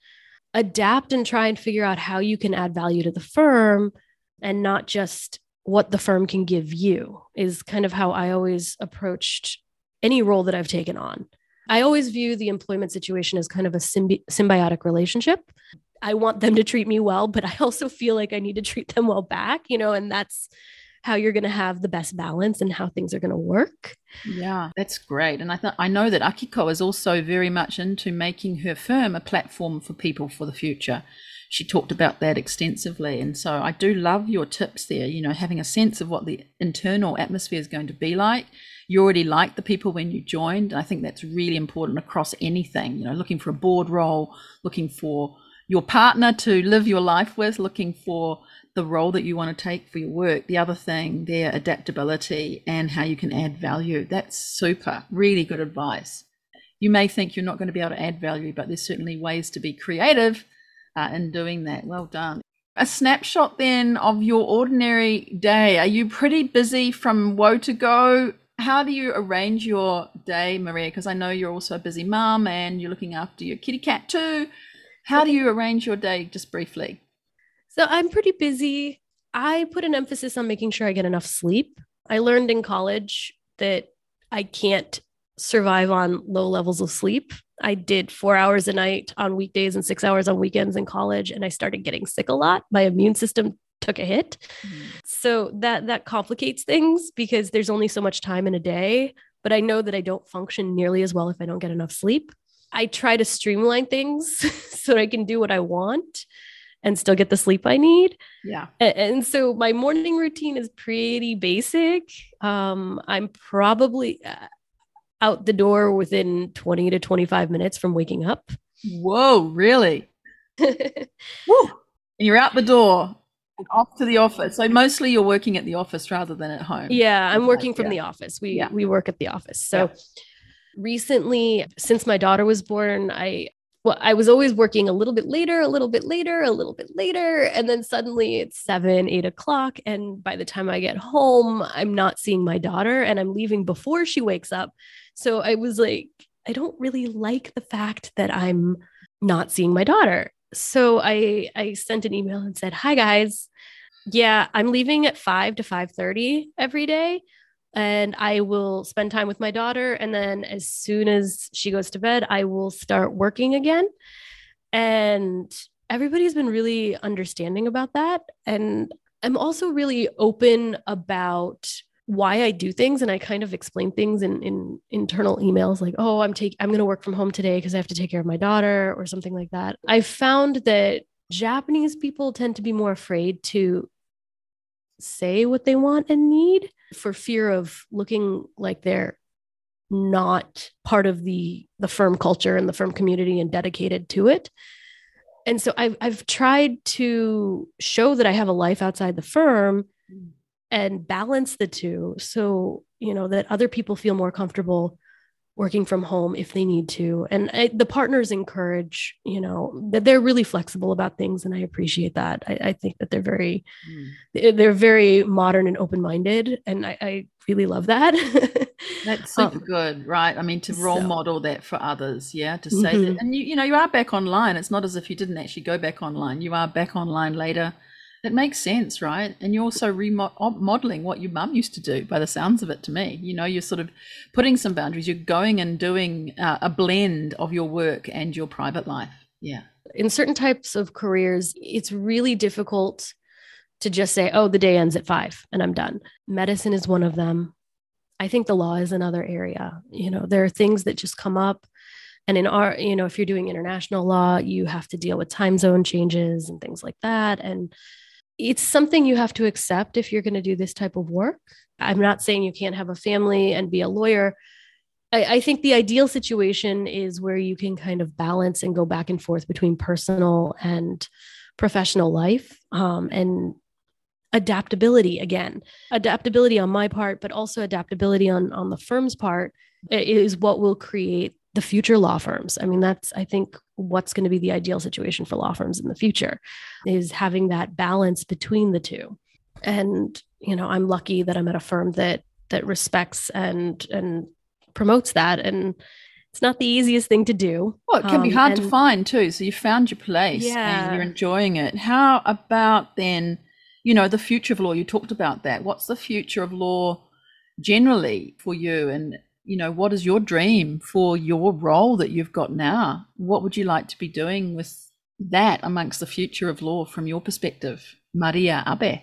Adapt and try and figure out how you can add value to the firm and not just what the firm can give you is kind of how I always approached any role that I've taken on. I always view the employment situation as kind of a symbiotic relationship. I want them to treat me well, but I also feel like I need to treat them well back, and that's how you're going to have the best balance and how things are going to work. Yeah, that's great. And I know that Akiko is also very much into making her firm a platform for people for the future. She talked about that extensively. And so I do love your tips there, having a sense of what the internal atmosphere is going to be like. You already liked the people when you joined. I think that's really important across anything, looking for a board role, looking for your partner to live your life with, looking for the role that you want to take for your work. The other thing, their adaptability and how you can add value. That's super, really good advice. You may think you're not going to be able to add value, but there's certainly ways to be creative in doing that. Well done. A snapshot then of your ordinary day. Are you pretty busy from woe to go? How do you arrange your day, Maria? Because I know you're also a busy mum and you're looking after your kitty cat too. How do you arrange your day, just briefly? So I'm pretty busy. I put an emphasis on making sure I get enough sleep. I learned in college that I can't survive on low levels of sleep. I did 4 hours a night on weekdays and 6 hours on weekends in college, and I started getting sick a lot. My immune system took a hit. So that complicates things because there's only so much time in a day, but I know that I don't function nearly as well if I don't get enough sleep. I try to streamline things so that I can do what I want and still get the sleep I need. Yeah. And so my morning routine is pretty basic. I'm probably out the door within 20 to 25 minutes from waking up. Whoa, really? Woo! And you're out the door and off to the office. So mostly you're working at the office rather than at home. Yeah, I'm working from Yeah. the office. We Yeah. we work at the office. So Yeah. recently, since my daughter was born, I was always working a little bit later, a little bit later, a little bit later. And then suddenly it's 7, 8 o'clock. And by the time I get home, I'm not seeing my daughter and I'm leaving before she wakes up. So I was like, I don't really like the fact that I'm not seeing my daughter. So I sent an email and said, "Hi guys. Yeah, I'm leaving at 5 to 5:30 every day and I will spend time with my daughter. And then as soon as she goes to bed, I will start working again." And everybody's been really understanding about that. And I'm also really open about why I do things. And I kind of explain things in internal emails like, oh, I'm going to work from home today because I have to take care of my daughter or something like that. I found that Japanese people tend to be more afraid to say what they want and need for fear of looking like they're not part of the firm culture and the firm community and dedicated to it. And so I've tried to show that I have a life outside the firm and balance the two, so that other people feel more comfortable working from home if they need to. And the partners encourage, that they're really flexible about things. And I appreciate that. I think that they're very modern and open-minded. And I really love that. That's super good, right? I mean, to role model that for others, yeah, to say that. And you are back online. It's not as if you didn't actually go back online. You are back online later. It makes sense, right? And you're also remodeling what your mum used to do by the sounds of it to me. You're sort of putting some boundaries. You're going and doing a blend of your work and your private life. Yeah. In certain types of careers, it's really difficult to just say, oh, the day ends at 5 and I'm done. Medicine is one of them. I think the law is another area. There are things that just come up. And in our, if you're doing international law, you have to deal with time zone changes and things like that. And it's something you have to accept if you're going to do this type of work. I'm not saying you can't have a family and be a lawyer. I think the ideal situation is where you can kind of balance and go back and forth between personal and professional life, and adaptability on my part, but also adaptability on the firm's part is what will create the future law firms. I mean, that's, I think, what's going to be the ideal situation for law firms in the future, is having that balance between the two. And, I'm lucky that I'm at a firm that respects and promotes that. And it's not the easiest thing to do. Well, it can be hard to find too. So you found your place and you're enjoying it. How about then, the future of law? You talked about that. What's the future of law generally for you? And what is your dream for your role that you've got now? What would you like to be doing with that amongst the future of law from your perspective, Maria Abe?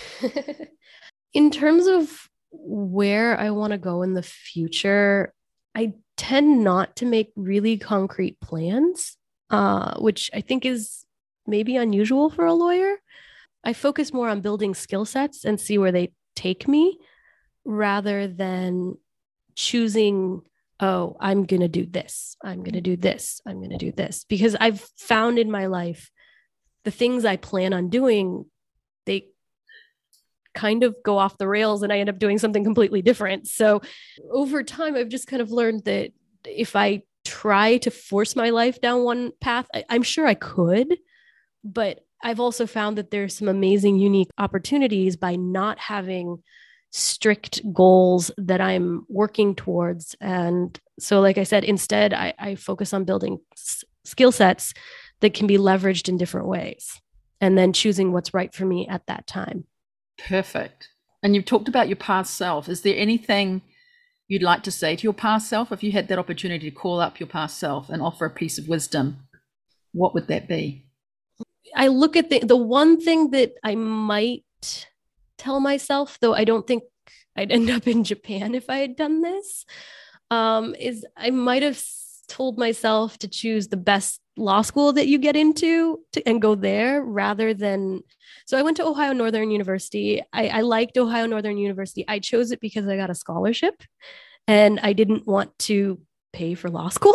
In terms of where I want to go in the future, I tend not to make really concrete plans, which I think is maybe unusual for a lawyer. I focus more on building skill sets and see where they take me rather than choosing, oh, I'm going to do this. I'm going to do this. I'm going to do this. Because I've found in my life, the things I plan on doing, they kind of go off the rails and I end up doing something completely different. So over time, I've just kind of learned that if I try to force my life down one path, I'm sure I could, but I've also found that there's some amazing, unique opportunities by not having strict goals that I'm working towards. And so, like I said, instead, I focus on building skill sets that can be leveraged in different ways and then choosing what's right for me at that time. Perfect. And you've talked about your past self. Is there anything you'd like to say to your past self? If you had that opportunity to call up your past self and offer a piece of wisdom, what would that be? I look at the one thing that I might tell myself, though I don't think I'd end up in Japan if I had done this, is I might have told myself to choose the best law school that you get into and go there rather than. So I went to Ohio Northern University. I liked Ohio Northern University. I chose it because I got a scholarship and I didn't want to pay for law school.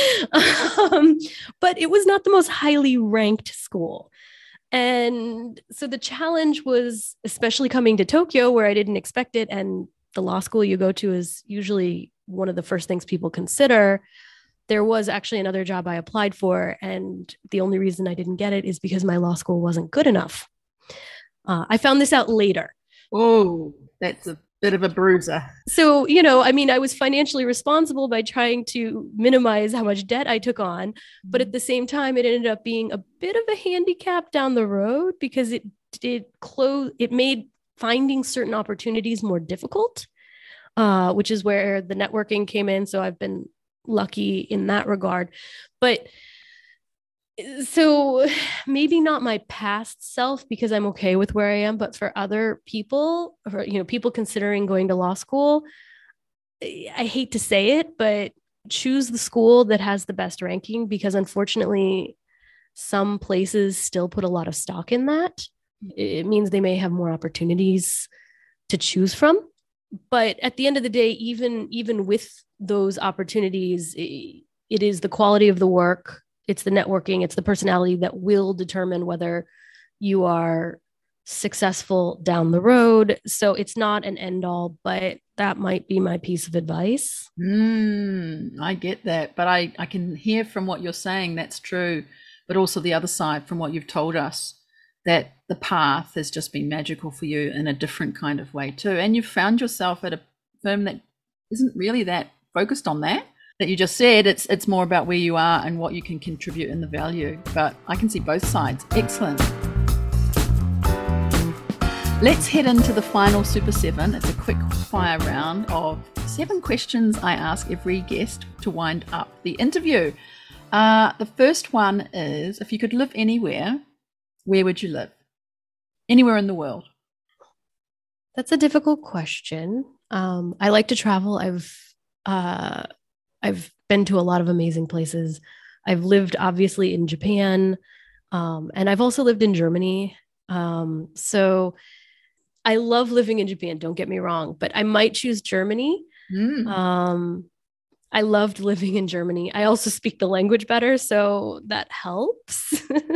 But it was not the most highly ranked school. And so the challenge was, especially coming to Tokyo where I didn't expect it. And the law school you go to is usually one of the first things people consider. There was actually another job I applied for. And the only reason I didn't get it is because my law school wasn't good enough. I found this out later. Oh, that's a bit of a bruiser. So, I was financially responsible by trying to minimize how much debt I took on. But at the same time, it ended up being a bit of a handicap down the road because it made finding certain opportunities more difficult, which is where the networking came in. So I've been lucky in that regard. But so maybe not my past self because I'm okay with where I am, but for other people, people considering going to law school, I hate to say it, but choose the school that has the best ranking because unfortunately, some places still put a lot of stock in that. It means they may have more opportunities to choose from. But at the end of the day, even with those opportunities, it is the quality of the work. It's the networking, it's the personality that will determine whether you are successful down the road. So it's not an end all, but that might be my piece of advice. I get that. But I can hear from what you're saying, that's true. But also the other side from what you've told us, that the path has just been magical for you in a different kind of way too. And you've found yourself at a firm that isn't really that focused on that you just said. It's more about where you are and what you can contribute and the value. But I can see both sides. Excellent. Let's head into the final Super 7. It's a quick fire round of 7 questions I ask every guest to wind up the interview. The first one is, if you could live anywhere, where would you live? Anywhere in the world. That's a difficult question. I like to travel. I've been to a lot of amazing places. I've lived obviously in Japan, and I've also lived in Germany. So I love living in Japan, don't get me wrong, but I might choose Germany. I loved living in Germany. I also speak the language better, so that helps.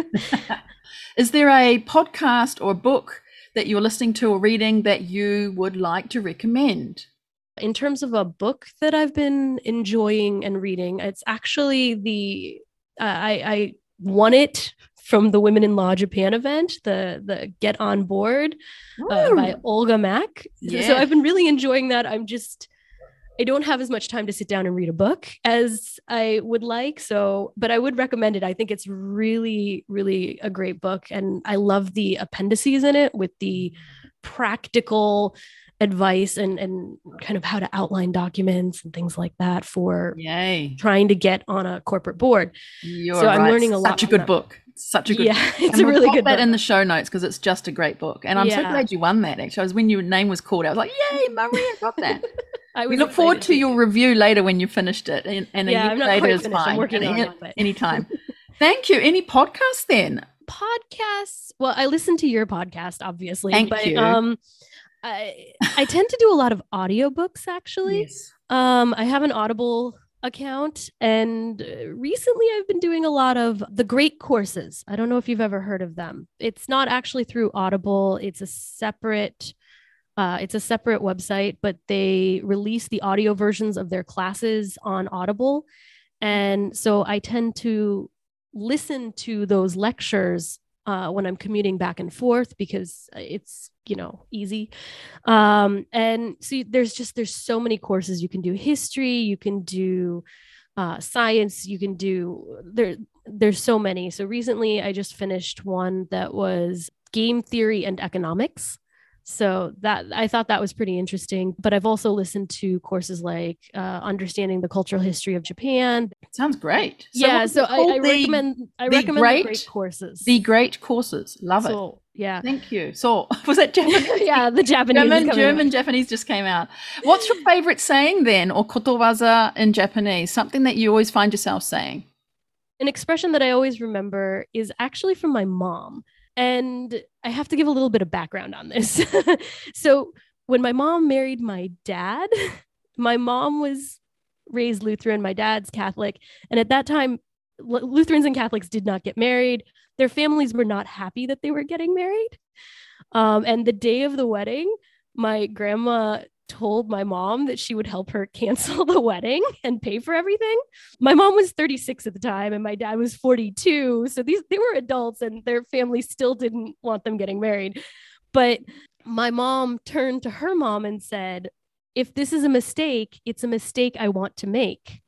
Is there a podcast or book that you're listening to or reading that you would like to recommend? In terms of a book that I've been enjoying and reading, it's actually I won it from the Women in Law Japan event, the Get On Board by Olga Mack. Yeah. So I've been really enjoying that. I don't have as much time to sit down and read a book as I would like. But I would recommend it. I think it's really, really a great book. And I love the appendices in it with the practical advice and kind of how to outline documents and things like that for trying to get on a corporate board. I'm learning a lot. Such a good book. Such a good book. It's a really good book. In the show notes because it's just a great book. And I'm so glad you won that. Actually, when your name was called, I was like, yay, Maria got that. We look forward to your review later when you finished it. And a year later is fine. I'm working on it. Anytime. Thank you. Any podcasts then? Podcasts? Well, I listen to your podcast, obviously. Thank you. I tend to do a lot of audiobooks, actually. Yes. I have an Audible account, and recently I've been doing a lot of the Great Courses. I don't know if you've ever heard of them. It's not actually through Audible. It's a separate website, but they release the audio versions of their classes on Audible. And so I tend to listen to those lectures when I'm commuting back and forth because it's, easy. And so there's so many courses. You can do history, you can do science, you can do, there's so many. So recently I just finished one that was game theory and economics. So that I thought that was pretty interesting. But I've also listened to courses like Understanding the Cultural History of Japan. Sounds great. So I recommend the Great Courses. The Great Courses. Love it. Yeah. Thank you. So was that Japanese? Yeah, the Japanese. German Japanese just came out. What's your favorite saying then, or kotowaza in Japanese? Something that you always find yourself saying? An expression that I always remember is actually from my mom. And I have to give a little bit of background on this. So when my mom married my dad, my mom was raised Lutheran. My dad's Catholic. And at that time, Lutherans and Catholics did not get married. Their families were not happy that they were getting married. And the day of the wedding, my grandma told my mom that she would help her cancel the wedding and pay for everything. My mom was 36 at the time and my dad was 42. So they were adults and their family still didn't want them getting married. But my mom turned to her mom and said, if this is a mistake, it's a mistake I want to make.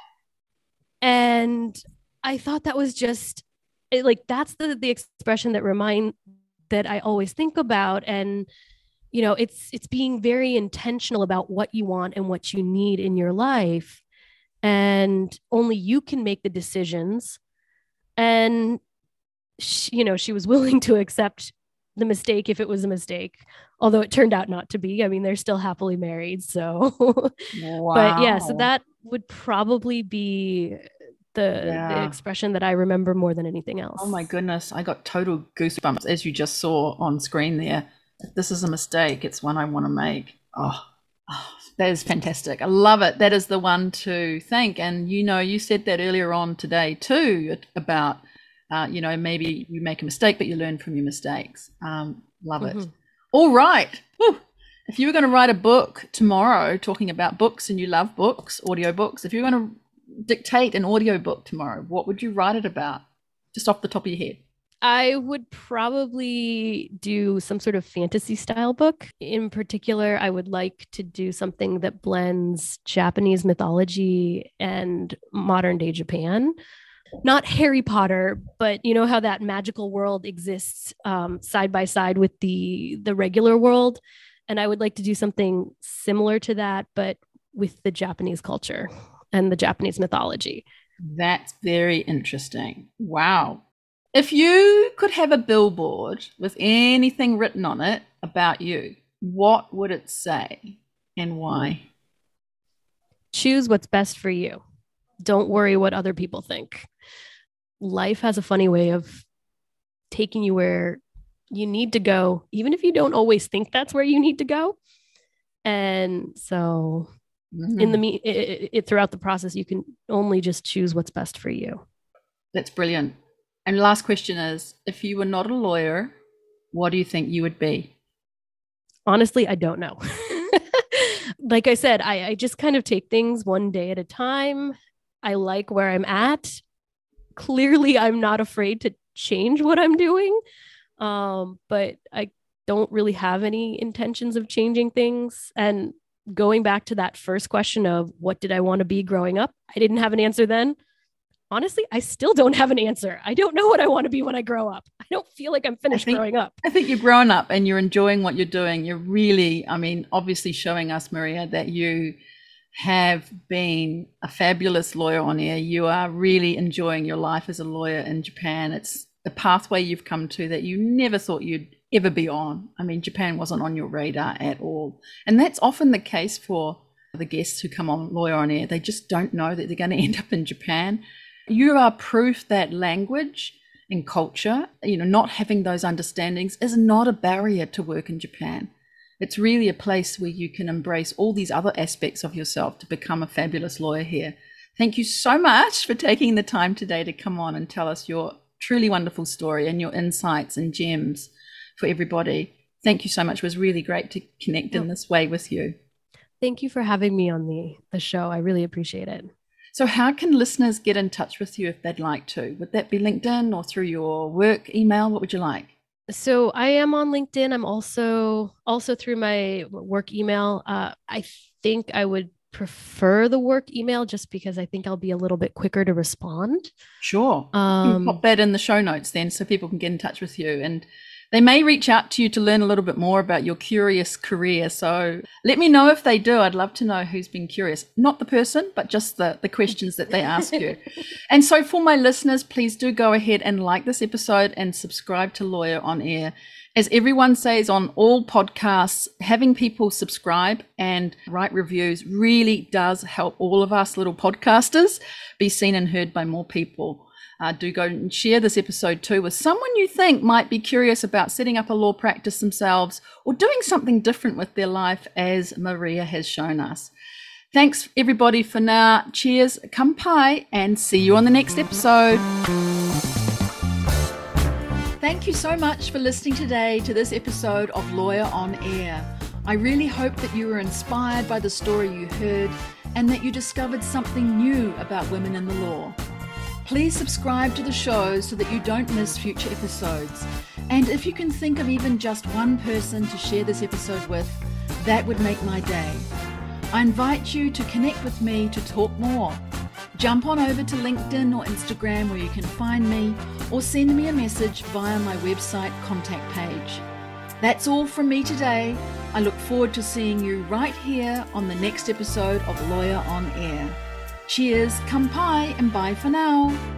And I thought that was just that's the expression that I always think about. And it's being very intentional about what you want and what you need in your life. And only you can make the decisions. And, she was willing to accept the mistake if it was a mistake, although it turned out not to be. I mean, they're still happily married. So, wow. But yeah, so that would probably be the expression that I remember more than anything else. Oh my goodness. I got total goosebumps as you just saw on screen there. If this is a mistake, it's one I want to make. Oh, that is fantastic. I love it. That is the one to thank. And, you said that earlier on today too, about, maybe you make a mistake, but you learn from your mistakes. Love it. All right. Whew. If you were going to write a book tomorrow talking about books, and you love books, audiobooks, if you're going to dictate an audiobook tomorrow, what would you write it about? Just off the top of your head. I would probably do some sort of fantasy style book. In particular, I would like to do something that blends Japanese mythology and modern day Japan. Not Harry Potter, but you know how that magical world exists side by side with the regular world. And I would like to do something similar to that, but with the Japanese culture and the Japanese mythology. That's very interesting. Wow. If you could have a billboard with anything written on it about you, what would it say and why? Choose what's best for you. Don't worry what other people think. Life has a funny way of taking you where you need to go, even if you don't always think that's where you need to go. And so throughout the process, you can only just choose what's best for you. That's brilliant. And last question is, if you were not a lawyer, what do you think you would be? Honestly, I don't know. Like I said, I just kind of take things one day at a time. I like where I'm at. Clearly, I'm not afraid to change what I'm doing. But I don't really have any intentions of changing things. And going back to that first question of what did I want to be growing up? I didn't have an answer then. Honestly, I still don't have an answer. I don't know what I want to be when I grow up. I don't feel like I'm finished growing up. I think you're growing up and you're enjoying what you're doing. You're really, obviously showing us, Maria, that you have been a fabulous lawyer on air. You are really enjoying your life as a lawyer in Japan. It's a pathway you've come to that you never thought you'd ever be on. Japan wasn't on your radar at all. And that's often the case for the guests who come on Lawyer on Air. They just don't know that they're going to end up in Japan. You are proof that language and culture, not having those understandings is not a barrier to work in Japan. It's really a place where you can embrace all these other aspects of yourself to become a fabulous lawyer here. Thank you so much for taking the time today to come on and tell us your truly wonderful story and your insights and gems for everybody. Thank you so much. It was really great to connect in this way with you. Thank you for having me on the show. I really appreciate it. So how can listeners get in touch with you if they'd like to? Would that be LinkedIn or through your work email? What would you like? So I am on LinkedIn. I'm also through my work email. I think I would prefer the work email just because I think I'll be a little bit quicker to respond. Sure. Pop that in the show notes then so people can get in touch with you. And they may reach out to you to learn a little bit more about your curious career. So let me know if they do. I'd love to know who's been curious. Not the person, but just the questions that they ask you. And so for my listeners, please do go ahead and like this episode and subscribe to Lawyer on Air. As everyone says on all podcasts, having people subscribe and write reviews really does help all of us little podcasters be seen and heard by more people. Do go and share this episode too with someone you think might be curious about setting up a law practice themselves or doing something different with their life, as Maria has shown us. Thanks everybody for now. Cheers, kampai, and see you on the next episode. Thank you so much for listening today to this episode of Lawyer on Air. I really hope that you were inspired by the story you heard and that you discovered something new about women in the law. Please subscribe to the show so that you don't miss future episodes. And if you can think of even just one person to share this episode with, that would make my day. I invite you to connect with me to talk more. Jump on over to LinkedIn or Instagram where you can find me, or send me a message via my website contact page. That's all from me today. I look forward to seeing you right here on the next episode of Lawyer on Air. Cheers, kampai, and bye for now.